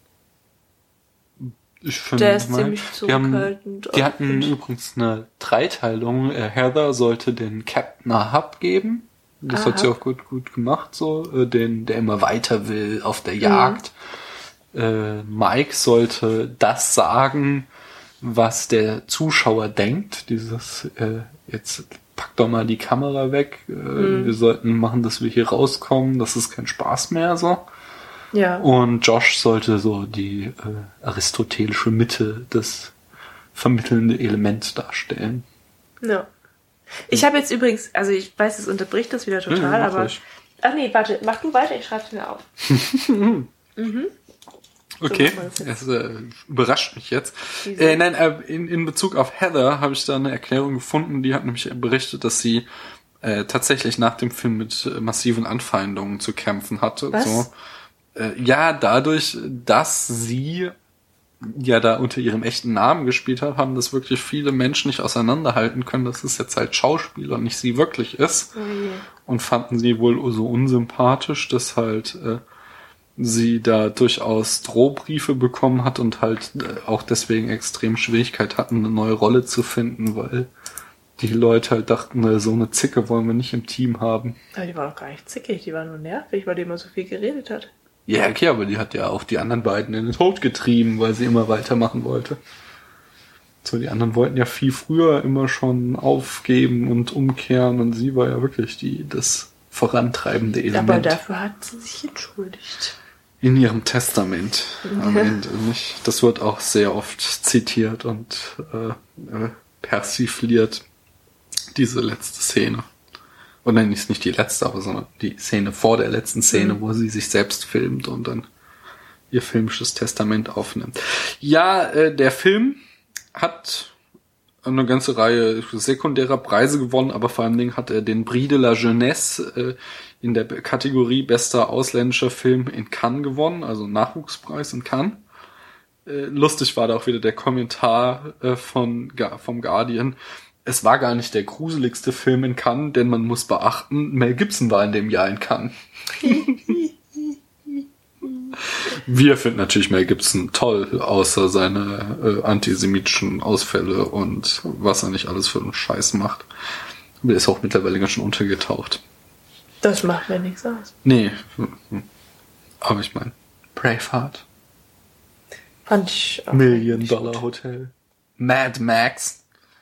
Ich find, Der ist Mike, ziemlich zurückhaltend. Die, haben, die hatten übrigens eine Dreiteilung. Äh, Heather sollte den Captain Ahab geben. Das Aha. hat sie auch gut gut gemacht, so äh, den, der immer weiter will auf der Jagd. Mhm. Äh, Mike sollte das sagen, was der Zuschauer denkt, dieses äh, jetzt pack doch mal die Kamera weg, äh, mhm. wir sollten machen, dass wir hier rauskommen, das ist kein Spaß mehr, so. Ja. Und Josh sollte so die äh, aristotelische Mitte, das vermittelnde Element darstellen. Ja. Ich habe jetzt übrigens, also ich weiß, es unterbricht das wieder total, ja, aber... Ich. Ach nee, warte, mach du weiter, ich schreib's mir auf. mhm. Okay, es äh, überrascht mich jetzt. Äh, nein, äh, in, in Bezug auf Heather habe ich da eine Erklärung gefunden, die hat nämlich berichtet, dass sie äh, tatsächlich nach dem Film mit äh, massiven Anfeindungen zu kämpfen hatte. Was? So. Äh, ja, dadurch, dass sie ja da unter ihrem echten Namen gespielt hat, haben das wirklich viele Menschen nicht auseinanderhalten können, dass es jetzt halt Schauspieler und nicht sie wirklich ist. Oh je. Und fanden sie wohl so unsympathisch, dass halt äh, sie da durchaus Drohbriefe bekommen hat und halt äh, auch deswegen extrem Schwierigkeit hatten, eine neue Rolle zu finden, weil die Leute halt dachten, na, so eine Zicke wollen wir nicht im Team haben. Aber die war doch gar nicht zickig, die war nur nervig, weil die immer so viel geredet hat. Ja, okay, aber die hat ja auch die anderen beiden in den Tod getrieben, weil sie immer weitermachen wollte. So, die anderen wollten ja viel früher immer schon aufgeben und umkehren und sie war ja wirklich die das vorantreibende Element. Aber dafür hat sie sich entschuldigt. In ihrem Testament am Ende, nicht? Das wird auch sehr oft zitiert und äh, äh, persifliert, diese letzte Szene. Und nein, ist nicht die letzte, aber sondern die Szene vor der letzten Szene, mhm. wo sie sich selbst filmt und dann ihr filmisches Testament aufnimmt. Ja, äh, der Film hat eine ganze Reihe sekundärer Preise gewonnen, aber vor allen Dingen hat er den Prix de la Jeunesse äh, in der Kategorie bester ausländischer Film in Cannes gewonnen, also Nachwuchspreis in Cannes. Äh, lustig war da auch wieder der Kommentar äh, von vom Guardian. Es war gar nicht der gruseligste Film in Cannes, denn man muss beachten, Mel Gibson war in dem Jahr in Cannes. Wir finden natürlich Mel Gibson toll, außer seine äh, antisemitischen Ausfälle und was er nicht alles für einen Scheiß macht. Der ist auch mittlerweile ganz schön untergetaucht. Das macht mir nichts aus. Nee, aber ich meine, Braveheart. Fand ich auch Million Dollar Hotel. Mad Max.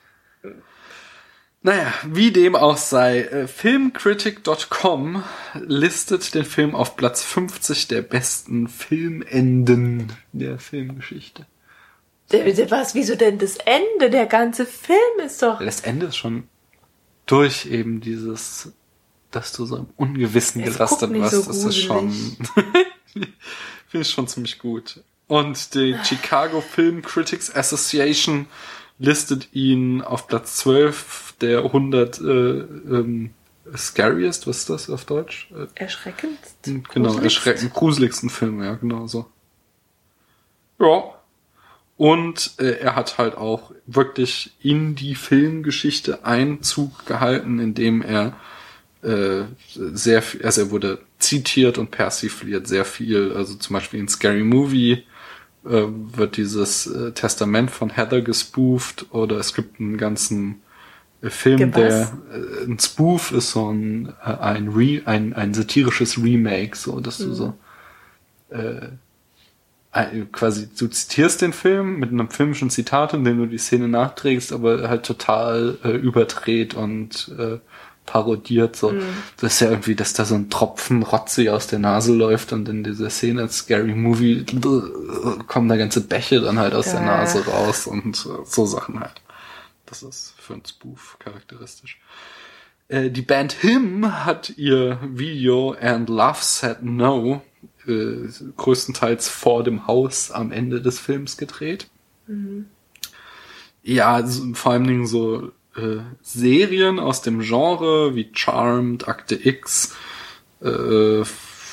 Naja, wie dem auch sei, äh, Filmcritic Punkt com listet den Film auf Platz fünfzig der besten Filmenden der Filmgeschichte. Was, wieso denn das Ende? Der ganze Film ist doch... Das Ende ist schon durch eben dieses, dass du so im Ungewissen Es gelastet guckt nicht warst. so Das ist schon, finde ich schon ziemlich gut. Und die Chicago Film Critics Association listet ihn auf Platz zwölf der hundert äh, ähm, scariest, was ist das auf Deutsch? Erschreckend? Genau, erschreckend, gruseligsten Filme, ja, genau so. Ja. Und äh, er hat halt auch wirklich in die Filmgeschichte Einzug gehalten, indem er äh, sehr viel, also er wurde zitiert und persifliert sehr viel, also zum Beispiel in Scary Movie äh, wird dieses äh, Testament von Heather gespoofed, oder es gibt einen ganzen äh, Film, Gepass. der äh, ein Spoof ist so ein äh, ein, Re, ein ein satirisches Remake, so dass mhm. du so äh, quasi, du zitierst den Film mit einem filmischen Zitat, in dem du die Szene nachträgst, aber halt total äh, überdreht und äh, parodiert, so. Mm. Das ist ja irgendwie, dass da so ein Tropfen Rotze aus der Nase läuft und in dieser Szene als Scary Movie äh, kommen da ganze Bäche dann halt aus ja. der Nase raus und äh, so Sachen halt. Das ist für einen Spoof charakteristisch. Äh, die Band Him hat ihr Video And Love Said No Äh, größtenteils vor dem Haus am Ende des Films gedreht. Mhm. Ja, so, vor allen Dingen so äh, Serien aus dem Genre wie Charmed, Akte X, äh,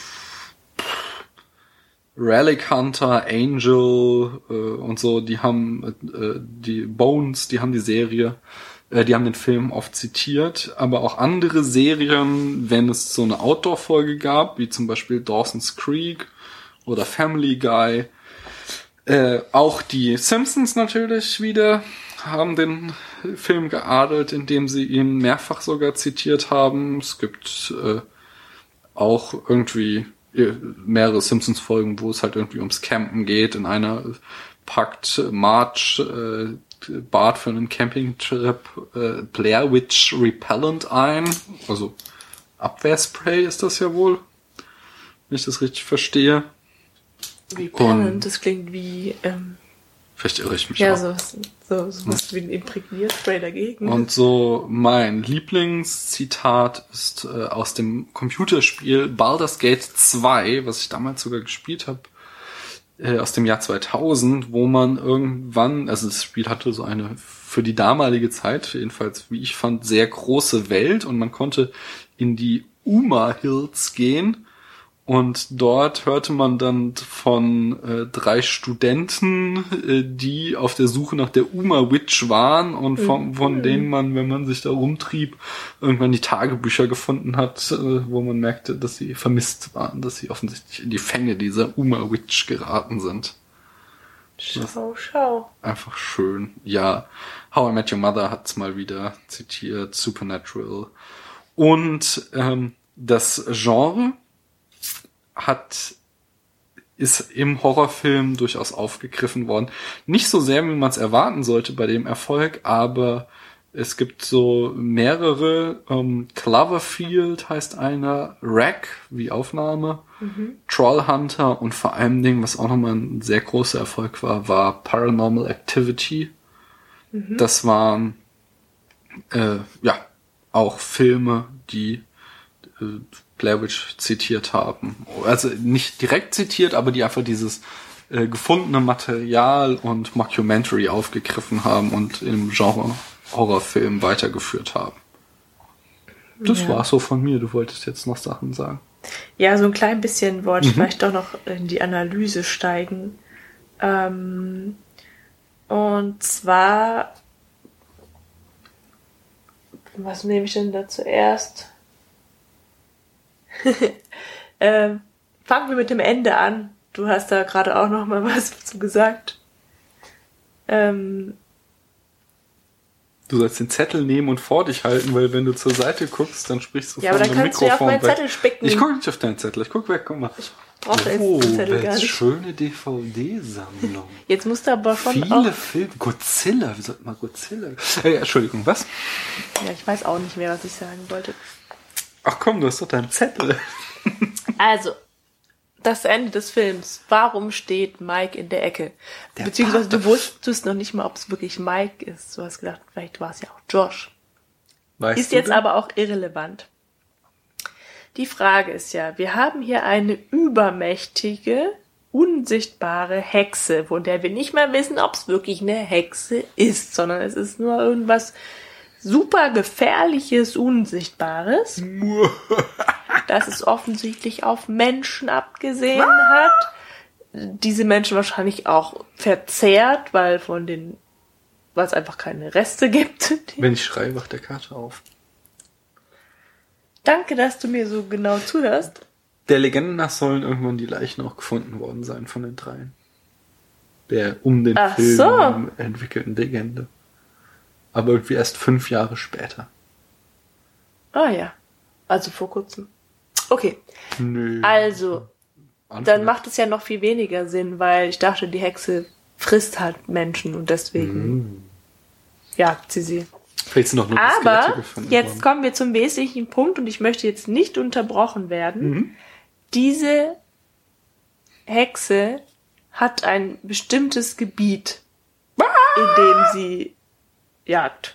Relic Hunter, Angel äh, und so, die haben äh, die Bones, die haben die Serie Die haben den Film oft zitiert, aber auch andere Serien, wenn es so eine Outdoor-Folge gab, wie zum Beispiel Dawson's Creek oder Family Guy. Äh, auch die Simpsons natürlich wieder haben den Film geadelt, indem sie ihn mehrfach sogar zitiert haben. Es gibt äh, auch irgendwie mehrere Simpsons-Folgen, wo es halt irgendwie ums Campen geht. In einer packt Marge äh, Bart für einen Campingtrip äh, Blair Witch Repellent ein. Also Abwehrspray ist das ja wohl, wenn ich das richtig verstehe. Repellent, das klingt wie ähm, vielleicht irre ich mich ja, auch. so, so, so was wie ein Imprägnierspray dagegen. Und so mein Lieblingszitat ist äh, aus dem Computerspiel Baldur's Gate zwei, was ich damals sogar gespielt habe. äh, aus dem Jahr zweitausend, wo man irgendwann, also das Spiel hatte so eine für die damalige Zeit, jedenfalls wie ich fand, sehr große Welt und man konnte in die Uma Hills gehen. Und dort hörte man dann von äh, drei Studenten, äh, die auf der Suche nach der Uma Witch waren und von, von denen man, wenn man sich da rumtrieb, irgendwann die Tagebücher gefunden hat, äh, wo man merkte, dass sie vermisst waren, dass sie offensichtlich in die Fänge dieser Uma Witch geraten sind. Schau, schau. Einfach schön. Ja, How I Met Your Mother hat's mal wieder zitiert, Supernatural. Und ähm, das Genre hat ist im Horrorfilm durchaus aufgegriffen worden. Nicht so sehr, wie man es erwarten sollte bei dem Erfolg, aber es gibt so mehrere. Ähm, Cloverfield heißt einer, Wreck wie Aufnahme, mhm. Trollhunter und vor allem Dingen, was auch nochmal ein sehr großer Erfolg war, war Paranormal Activity. Mhm. Das waren äh, ja auch Filme, die äh, Blair Witch zitiert haben. Also nicht direkt zitiert, aber die einfach dieses äh, gefundene Material und Mockumentary aufgegriffen haben und im Genre Horrorfilm weitergeführt haben. Das ja. war's so von mir. Du wolltest jetzt noch Sachen sagen. Ja, so ein klein bisschen wollte ich mhm. vielleicht doch noch in die Analyse steigen. Ähm, und zwar, was nehme ich denn da zuerst? ähm, fangen wir mit dem Ende an. Du hast da gerade auch noch mal was dazu gesagt. Ähm, du sollst den Zettel nehmen und vor dich halten, weil wenn du zur Seite guckst, dann sprichst du ja, von dem Mikrofon. Ja, aber dann kannst du ja auf meinen Zettel spicken. Ich gucke nicht auf deinen Zettel, ich guck weg, guck mal. Ich brauche da jetzt oh, den Zettel gar nicht. Schöne D V D-Sammlung. Jetzt musst du aber schon Viele auch... Filme. Godzilla, wir sollten mal Godzilla... Äh, Entschuldigung, was? Ja, ich weiß auch nicht mehr, was ich sagen wollte. Ach komm, du hast doch deinen Zettel. Also, das Ende des Films. Warum steht Mike in der Ecke? Der Beziehungsweise Pater. Du wusstest noch nicht mal, ob es wirklich Mike ist. Du hast gedacht, vielleicht war es ja auch Josh. Weißt ist jetzt denn? Aber auch irrelevant. Die Frage ist ja, wir haben hier eine übermächtige, unsichtbare Hexe, von der wir nicht mal wissen, ob es wirklich eine Hexe ist, sondern es ist nur irgendwas super gefährliches, Unsichtbares, das es offensichtlich auf Menschen abgesehen hat. Diese Menschen wahrscheinlich auch verzehrt, weil von den, weil es einfach keine Reste gibt. Wenn ich schreie, wacht der Kater auf. Danke, dass du mir so genau zuhörst. Der Legende nach sollen irgendwann die Leichen auch gefunden worden sein von den dreien. Der um den Ach Film so. entwickelten Legende. Aber irgendwie erst fünf Jahre später. Ah ja, also vor kurzem. Okay, Nö. also, Anfang. Dann macht es ja noch viel weniger Sinn, weil ich dachte, die Hexe frisst halt Menschen und deswegen mm. jagt sie sie. Vielleicht sind noch nur Aber gefunden jetzt worden. kommen wir zum wesentlichen Punkt und ich möchte jetzt nicht unterbrochen werden. Mhm. Diese Hexe hat ein bestimmtes Gebiet, in dem sie jagt.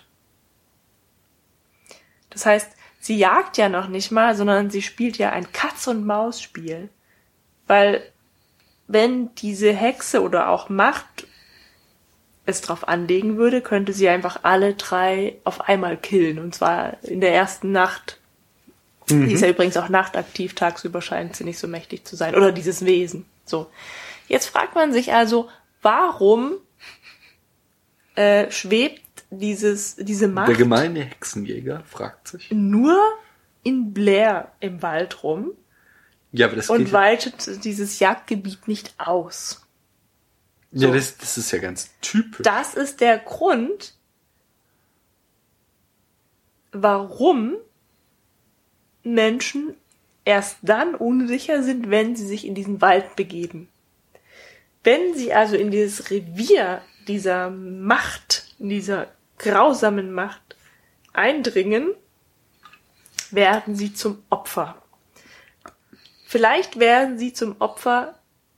Das heißt, sie jagt ja noch nicht mal, sondern sie spielt ja ein Katz-und-Maus-Spiel. Weil wenn diese Hexe oder auch Macht es drauf anlegen würde, könnte sie einfach alle drei auf einmal killen. Und zwar in der ersten Nacht. Mhm. Sie ist ja übrigens auch nachtaktiv, tagsüber scheint sie nicht so mächtig zu sein. Oder dieses Wesen. So. Jetzt fragt man sich also, warum äh, schwebt dieses, diese Macht der gemeine Hexenjäger fragt sich nur in Blair im Wald rum ja, aber das und geht weitet ja. dieses Jagdgebiet nicht aus. So. Ja, das, das ist ja ganz typisch. Das ist der Grund, warum Menschen erst dann unsicher sind, wenn sie sich in diesen Wald begeben. Wenn sie also in dieses Revier dieser Macht, in dieser grausamen Macht eindringen, werden sie zum Opfer. Vielleicht werden sie zum Opfer,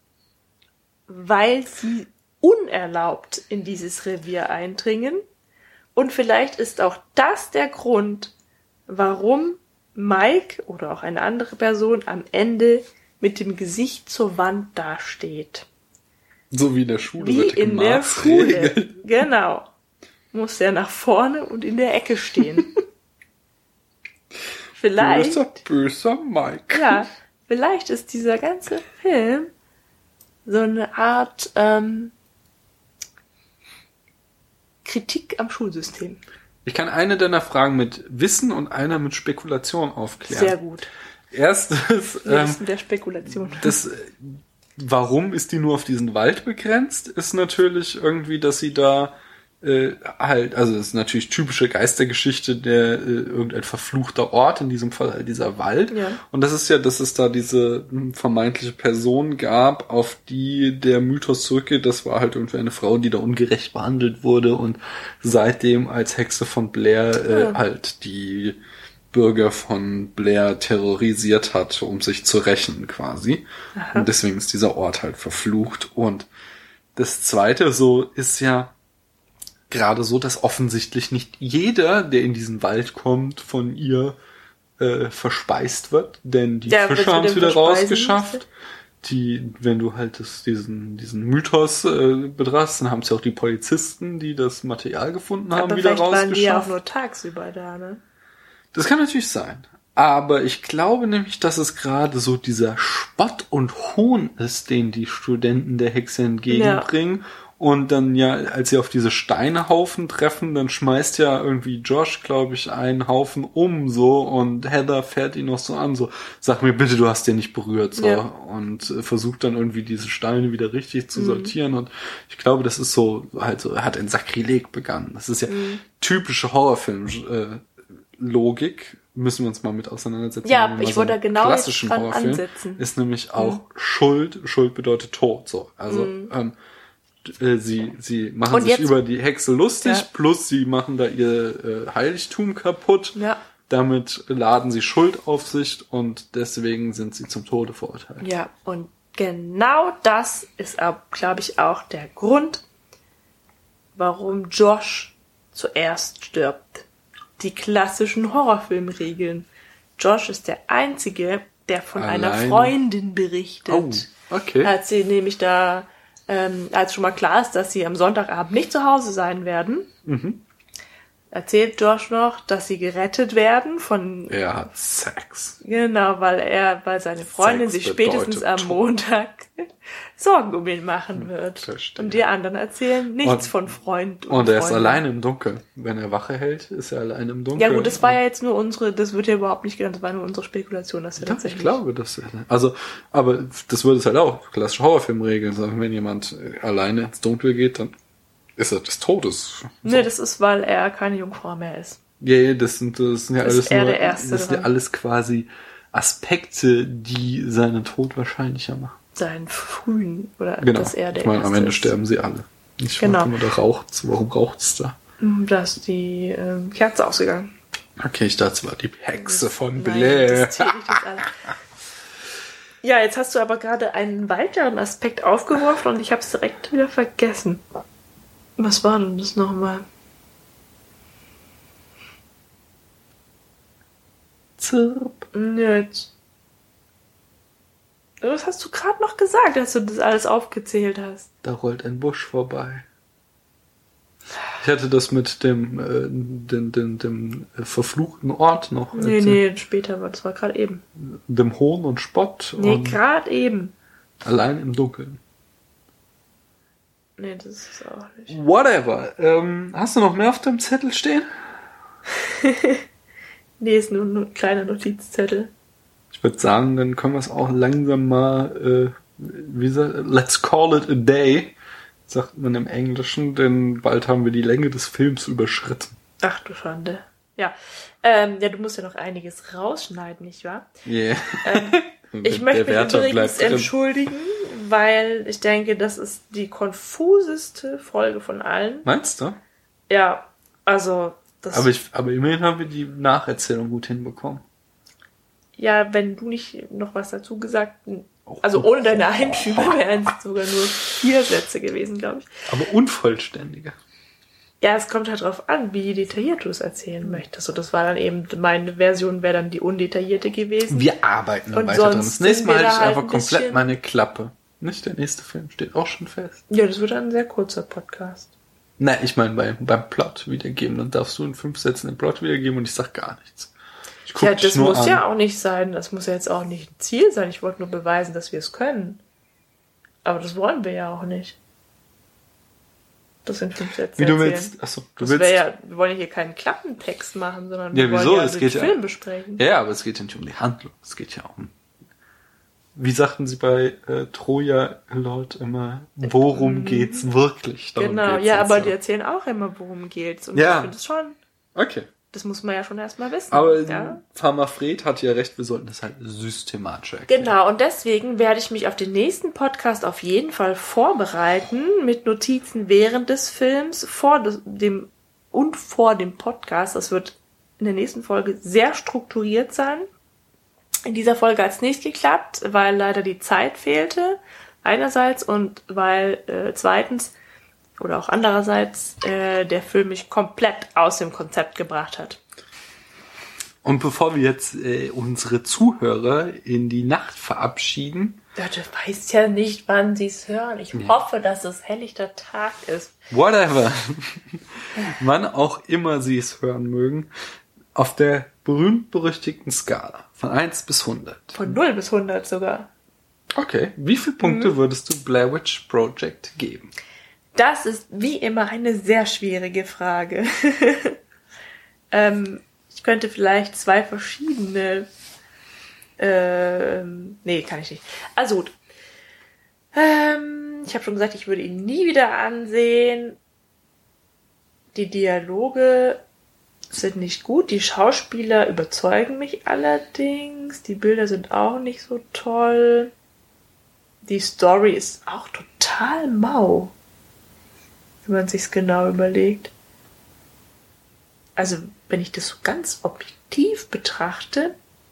weil sie unerlaubt in dieses Revier eindringen. Und vielleicht ist auch das der Grund, warum Mike oder auch eine andere Person am Ende mit dem Gesicht zur Wand dasteht. So wie in der Schule. Wie mit in der Maßregeln. Schule. Genau. Muss er nach vorne und in der Ecke stehen. Vielleicht. Böser, böser Mike. Ja, vielleicht ist dieser ganze Film so eine Art ähm, Kritik am Schulsystem. Ich kann eine deiner Fragen mit Wissen und einer mit Spekulation aufklären. Sehr gut. Erstes, Wir ähm, wissen der Spekulation. das, warum ist die nur auf diesen Wald begrenzt, ist natürlich irgendwie, dass sie da äh, halt, also das ist natürlich typische Geistergeschichte, der äh, irgendein verfluchter Ort, in diesem Fall halt dieser Wald. Ja. Und das ist ja, dass es da diese hm, vermeintliche Person gab, auf die der Mythos zurückgeht. Das war halt irgendwie eine Frau, die da ungerecht behandelt wurde und seitdem als Hexe von Blair äh, Ja. halt die Bürger von Blair terrorisiert hat, um sich zu rächen quasi. Aha. Und deswegen ist dieser Ort halt verflucht. Und das Zweite so ist ja gerade so, dass offensichtlich nicht jeder, der in diesen Wald kommt, von ihr äh, verspeist wird, denn die Ja, Fische was haben wir es denn wieder verspeisen rausgeschafft. müsste? Die, wenn du halt das, diesen, diesen Mythos äh, betrachtest, dann haben es ja auch die Polizisten, die das Material gefunden haben, Aber wieder vielleicht waren die ja auch rausgeschafft. nur tagsüber da, ne? Das kann natürlich sein. Aber ich glaube nämlich, dass es gerade so dieser Spott und Hohn ist, den die Studenten der Hexe entgegenbringen. Und dann ja, als sie auf diese Steinehaufen treffen, dann schmeißt ja irgendwie Josh, glaube ich, einen Haufen um so und Heather fährt ihn noch so an, so, sag mir bitte, du hast den nicht berührt, so. Ja. Und äh, versucht dann irgendwie diese Steine wieder richtig zu sortieren. Und ich glaube, das ist so, halt so, er hat ein Sakrileg begangen. Das ist ja typische Horrorfilm-Logik. Müssen wir uns mal mit auseinandersetzen. Ja, Wenn wir mal ich so wollte einen da genau jetzt klassischen dran Horrorfilm ansetzen. ist nämlich auch Schuld. Schuld bedeutet Tod, so. Also, Mhm. ähm, äh, sie, sie machen Und sich jetzt- über die Hexe lustig, Ja. plus sie machen da ihr äh, Heiligtum kaputt. Ja. Damit laden sie Schuld auf sich und deswegen sind sie zum Tode verurteilt. Ja, und genau das ist, glaube ich, auch der Grund, warum Josh zuerst stirbt. Die klassischen Horrorfilmregeln. Josh ist der Einzige, der von einer Alleine. Freundin berichtet. Oh, okay. Als sie nämlich da, ähm, als schon mal klar ist, dass sie am Sonntagabend nicht zu Hause sein werden, Mhm. erzählt Josh noch, dass sie gerettet werden von, Er hat Sex. genau, weil er, weil seine Freundin Sex sich spätestens bedeutet am Tod. Montag Sorgen um ihn machen wird. Verstehe. Und die anderen erzählen nichts Und- von Freund Und er ist Freundin. alleine im Dunkeln. Wenn er Wache hält, ist er alleine im Dunkeln. Ja gut, das war ja jetzt nur unsere, das wird ja überhaupt nicht genannt, das war nur unsere Spekulation, dass er Ja, ich tatsächlich... glaube, dass also, aber das würde es halt auch klassische Horrorfilmregeln sagen, wenn jemand äh, alleine ins Dunkel geht, dann ist er des Todes. So. Nee, das ist, weil er keine Jungfrau mehr ist. Ja, ja, das sind, das sind ja Das alles ist er nur, der Erste das sind ja dran. alles quasi Aspekte, die seinen Tod wahrscheinlicher machen. Seinen frühen, oder Genau. dass er der Ich meine, am Erste Ende ist. sterben sie alle. Ich Genau. frage immer, da raucht's. Warum raucht's da? Da ist die ähm, Kerze ausgegangen. Okay, ich dachte, es war die Hexe von Nein, Blair. das zählt nicht das alle. Ja, jetzt hast du aber gerade einen weiteren Aspekt aufgeworfen und ich habe es direkt wieder vergessen. Was war denn das nochmal? Zirp. Jetzt. Was hast du gerade noch gesagt, als du das alles aufgezählt hast? Da rollt ein Busch vorbei. Ich hatte das mit dem, äh, dem, dem, dem äh, verfluchten Ort noch. Nee, erzählt. nee, später war das war gerade eben. Dem Hohn und Spott Nee, und gerade eben. allein im Dunkeln. Nee, das ist auch nicht. Whatever. Ähm, hast du noch mehr auf deinem Zettel stehen? Nee, ist nur ein kleiner Notizzettel. Ich würde sagen, dann können wir es auch langsam mal, äh, wie sagt, let's call it a day, sagt man im Englischen, denn bald haben wir die Länge des Films überschritten. Ach du Schande. Ja. Ähm, ja, du musst ja noch einiges rausschneiden, nicht wahr? Yeah. Ähm, ich möchte mich übrigens entschuldigen, weil ich denke, das ist die konfuseste Folge von allen. Meinst du? Ja, also das. Aber, ich, aber immerhin haben wir die Nacherzählung gut hinbekommen. Ja, wenn du nicht noch was dazu gesagt, also ohne deine Einschübe wären es sogar nur vier Sätze gewesen, glaube ich. Aber unvollständige. Ja, es kommt halt drauf an, wie detailliert du es erzählen möchtest. Und das war dann eben, meine Version wäre dann die undetaillierte gewesen. Wir arbeiten Und weiter dran. sonst Das nächste sind Mal wir halte da ich halt einfach ein komplett bisschen- meine Klappe. Nicht? Der nächste Film steht auch schon fest. Ja, das wird ein sehr kurzer Podcast. Nein, ich meine beim, beim Plot wiedergeben. Dann darfst du in fünf Sätzen den Plot wiedergeben und ich sag gar nichts. Ich guck Ja, dich das nur muss an. ja auch nicht sein. Das muss ja jetzt auch nicht ein Ziel sein. Ich wollte nur beweisen, dass wir es können. Aber das wollen wir ja auch nicht. Das sind fünf Sätze Wie du erzählen. willst. Achso, du Das willst. wär ja, wir wollen ja hier keinen Klappentext machen, sondern Ja, wir wieso? wollen ja Es den geht ja- Film besprechen. Ja, ja, aber es geht ja nicht um die Handlung. Es geht ja um. Wie sagten sie bei äh, Troja Lord immer, worum geht's wirklich? Darum Genau, geht's ja, jetzt aber die erzählen auch immer, worum geht's. Und Ja. ich finde es schon, Okay. das muss man ja schon erstmal wissen. Aber ja? Pharmafred hat ja recht, wir sollten das halt systematisch erklären. Genau, und deswegen werde ich mich auf den nächsten Podcast auf jeden Fall vorbereiten mit Notizen während des Films, vor des, dem und vor dem Podcast. Das wird in der nächsten Folge sehr strukturiert sein. In dieser Folge hat es nicht geklappt, weil leider die Zeit fehlte, einerseits, und weil äh, zweitens oder auch andererseits äh, der Film mich komplett aus dem Konzept gebracht hat. Und bevor wir jetzt äh, unsere Zuhörer in die Nacht verabschieden, Ja, du weißt ja nicht, wann sie es hören. Ich hoffe, dass es helllichter Tag ist. whatever, wann auch immer sie es hören mögen, auf der berühmt-berüchtigten Skala von eins bis hundert. Von null bis hundert sogar. Okay, wie viele Punkte Mhm. würdest du Blair Witch Project geben? Das ist wie immer eine sehr schwierige Frage. ähm, ich könnte vielleicht zwei verschiedene... Ähm, nee, kann ich nicht. Also gut. Ähm, ich habe schon gesagt, ich würde ihn nie wieder ansehen. Die Dialoge sind nicht gut. Die Schauspieler überzeugen mich allerdings. Die Bilder sind auch nicht so toll. Die Story ist auch total mau, wenn man sich's genau überlegt. Also, wenn ich das so ganz objektiv betrachte,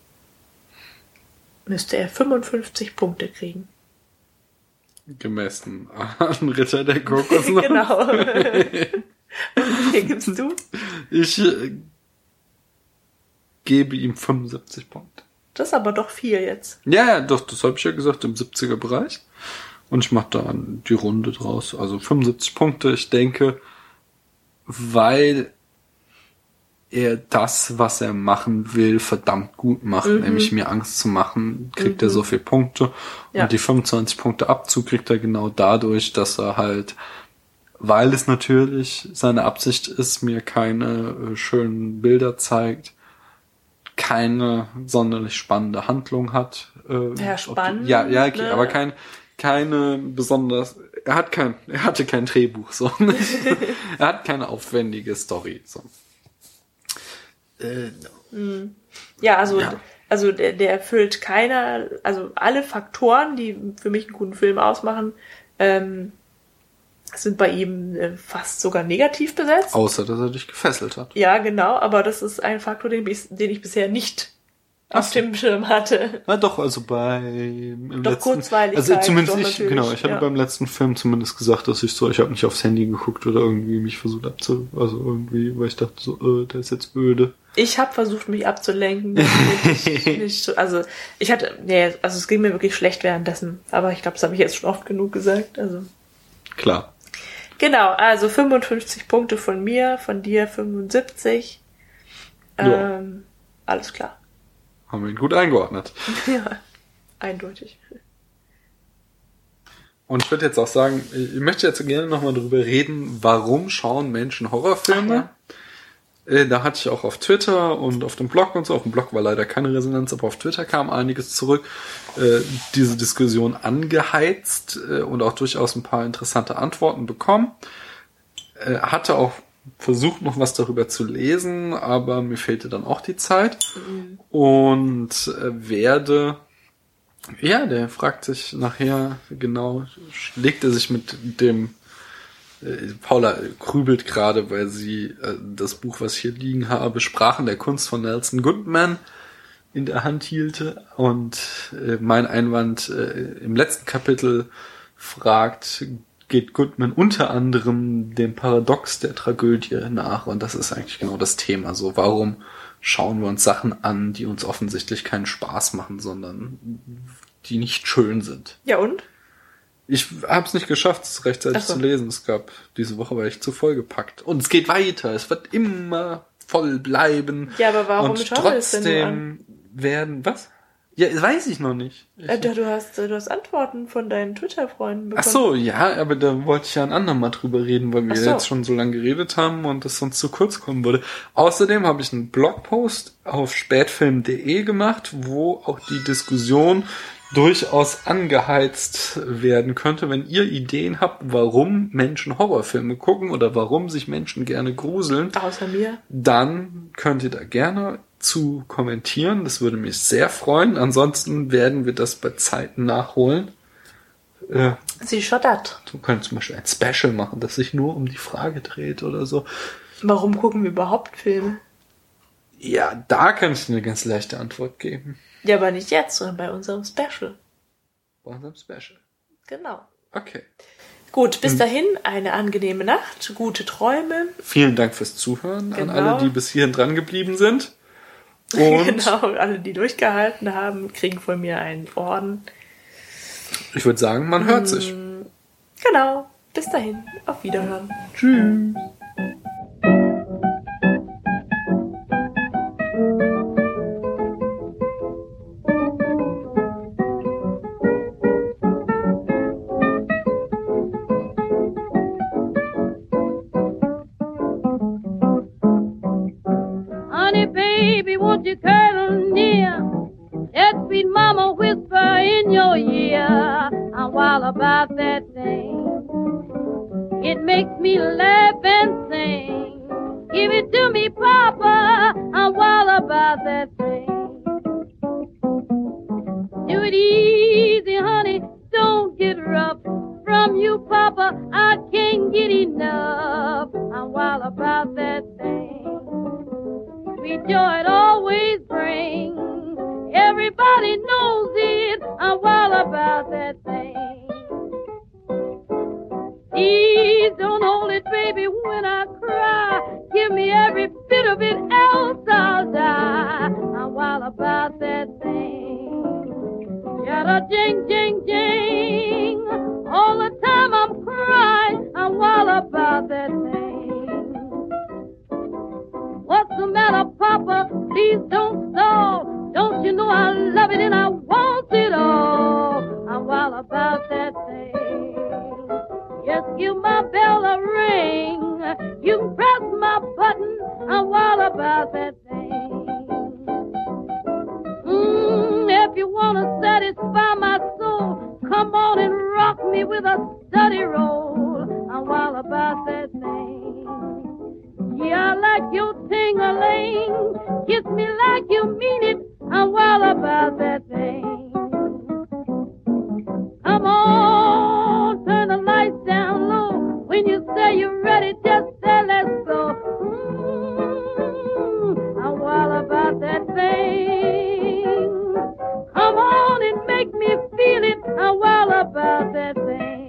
müsste er fünfundfünfzig Punkte kriegen. Gemessen an Ritter der Kokosnuss. Genau. Und wie viel gibst du? Ich äh, gebe ihm fünfundsiebzig Punkte. Das ist aber doch viel jetzt. Ja, ja, doch, das habe ich ja gesagt, im siebziger Bereich. Und ich mache da die Runde draus. Also fünfundsiebzig Punkte, ich denke, weil er das, was er machen will, verdammt gut macht, Mhm. nämlich mir Angst zu machen, kriegt er so viele Punkte. Ja. Und die fünfundzwanzig Punkte Abzug kriegt er genau dadurch, dass er halt, weil es natürlich seine Absicht ist, mir keine äh, schönen Bilder zeigt, keine sonderlich spannende Handlung hat. Äh, Ja, ob- spannend, Ja, ja, okay, ne? aber kein, keine besonders, er hat kein, er hatte kein Drehbuch, so. Er hat keine aufwendige Story, so. Äh, Ja, also, Ja. also der, der erfüllt keiner, also alle Faktoren, die für mich einen guten Film ausmachen, ähm, sind bei ihm äh, fast sogar negativ besetzt. außer, dass er dich gefesselt hat. Ja, genau, aber das ist ein Faktor, den ich, den ich bisher nicht auf Ach so. dem Schirm hatte. Na doch, also bei im Doch, letzten, Kurzweiligkeit, also zumindest doch, ich, natürlich, genau, ich hatte ja. beim letzten Film zumindest gesagt, dass ich so, ich habe nicht aufs Handy geguckt oder irgendwie mich versucht abzu, also irgendwie, weil ich dachte so, äh, der ist jetzt öde. Ich habe versucht, mich abzulenken. damit ich nicht so, also ich hatte, nee, also es ging mir wirklich schlecht währenddessen. Aber ich glaube, das habe ich jetzt schon oft genug gesagt. Also Klar. genau, also fünfundfünfzig Punkte von mir, von dir fünfundsiebzig. Ja. Ähm, alles klar. Haben wir ihn gut eingeordnet. Ja, eindeutig. Und ich würde jetzt auch sagen, ich möchte jetzt gerne nochmal drüber reden, warum schauen Menschen Horrorfilme? Äh, Da hatte ich auch auf Twitter und auf dem Blog und so, auf dem Blog war leider keine Resonanz, aber auf Twitter kam einiges zurück, äh, diese Diskussion angeheizt äh, und auch durchaus ein paar interessante Antworten bekommen. Äh, hatte auch versucht, noch was darüber zu lesen, aber mir fehlte dann auch die Zeit. Und äh, werde, ja, der fragt sich nachher genau, legt er sich mit dem, äh, Paula grübelt gerade, weil sie äh, das Buch, was ich hier liegen habe, Sprachen der Kunst von Nelson Goodman in der Hand hielte. Und äh, mein Einwand äh, im letzten Kapitel fragt, geht Goodman unter anderem dem Paradox der Tragödie nach. Und das ist eigentlich genau das Thema. So, warum schauen wir uns Sachen an, die uns offensichtlich keinen Spaß machen, sondern die nicht schön sind? Ja und? Ich habe es nicht geschafft, es rechtzeitig Ach so. zu lesen. Es gab diese Woche war ich zu vollgepackt. Und es geht weiter. Es wird immer voll bleiben. Ja, aber warum und schauen wir das denn nur trotzdem werden was? Ja, das weiß ich noch nicht. Ich, Äh, du, hast, du hast Antworten von deinen Twitter-Freunden bekommen. Ach so, ja, aber da wollte ich ja ein andermal drüber reden, weil wir Ach so. jetzt schon so lange geredet haben und das sonst zu kurz kommen würde. Außerdem habe ich einen Blogpost auf spätfilm punkt de gemacht, wo auch die Diskussion durchaus angeheizt werden könnte, wenn ihr Ideen habt, warum Menschen Horrorfilme gucken oder warum sich Menschen gerne gruseln. Außer mir. Dann könnt ihr da gerne zu kommentieren. Das würde mich sehr freuen. Ansonsten werden wir das bei Zeiten nachholen. Äh, Sie schottert. du könntest zum Beispiel ein Special machen, das sich nur um die Frage dreht oder so. Warum gucken wir überhaupt Filme? Ja, da kann ich dir eine ganz leichte Antwort geben. Ja, aber nicht jetzt, sondern bei unserem Special. Bei unserem Special. Genau. Okay. Gut, bis Hm. dahin eine angenehme Nacht, gute Träume. Vielen Dank fürs Zuhören Genau. an alle, die bis hierhin dran geblieben sind. Und Genau, alle, die durchgehalten haben, kriegen von mir einen Orden. ich würde sagen, man hört sich. Genau, bis dahin, auf Wiederhören. Tschüss. Honey, baby, won't you cuddle near? Let sweet mama whisper in your ear. I'm wild about that thing. It makes me laugh and sing. Give it to me, Papa. I'm wild about that thing. Do it easy, honey. Don't get rough. From you, Papa, I can't get enough. I'm wild about that thing. Sweet joy it always brings. Everybody knows it. I'm wild about that thing. Please don't hold it, baby, when I cry. Give me every bit of it, else I'll die. I'm wild about that thing. Yada jing, jing, jing. All the time I'm crying. I'm wild about that thing. What's the matter, Papa? Please don't stall. Don't you know I love it and I want it all? I'm wild about that thing. Just give my bell a ring. You can press my button. I'm wild about that thing. Mm, if you want to satisfy my soul, come on and rock me with a study roll. I'm wild about that thing. Yeah, I like your ting-a-ling. Kiss me like you mean it. I'm wild about that thing. Come on, turn the lights down low. When you say you're ready, just say let's go. Mm, I'm wild about that thing. Come on and make me feel it. I'm wild about that thing.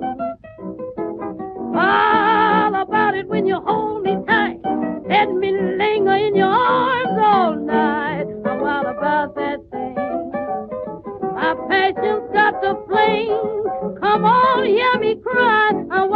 Wild about it when you hold me tight. Let me linger in your arms all night. I'm wild about that thing. My passion's got the flame. Come on, hear me cry. I'm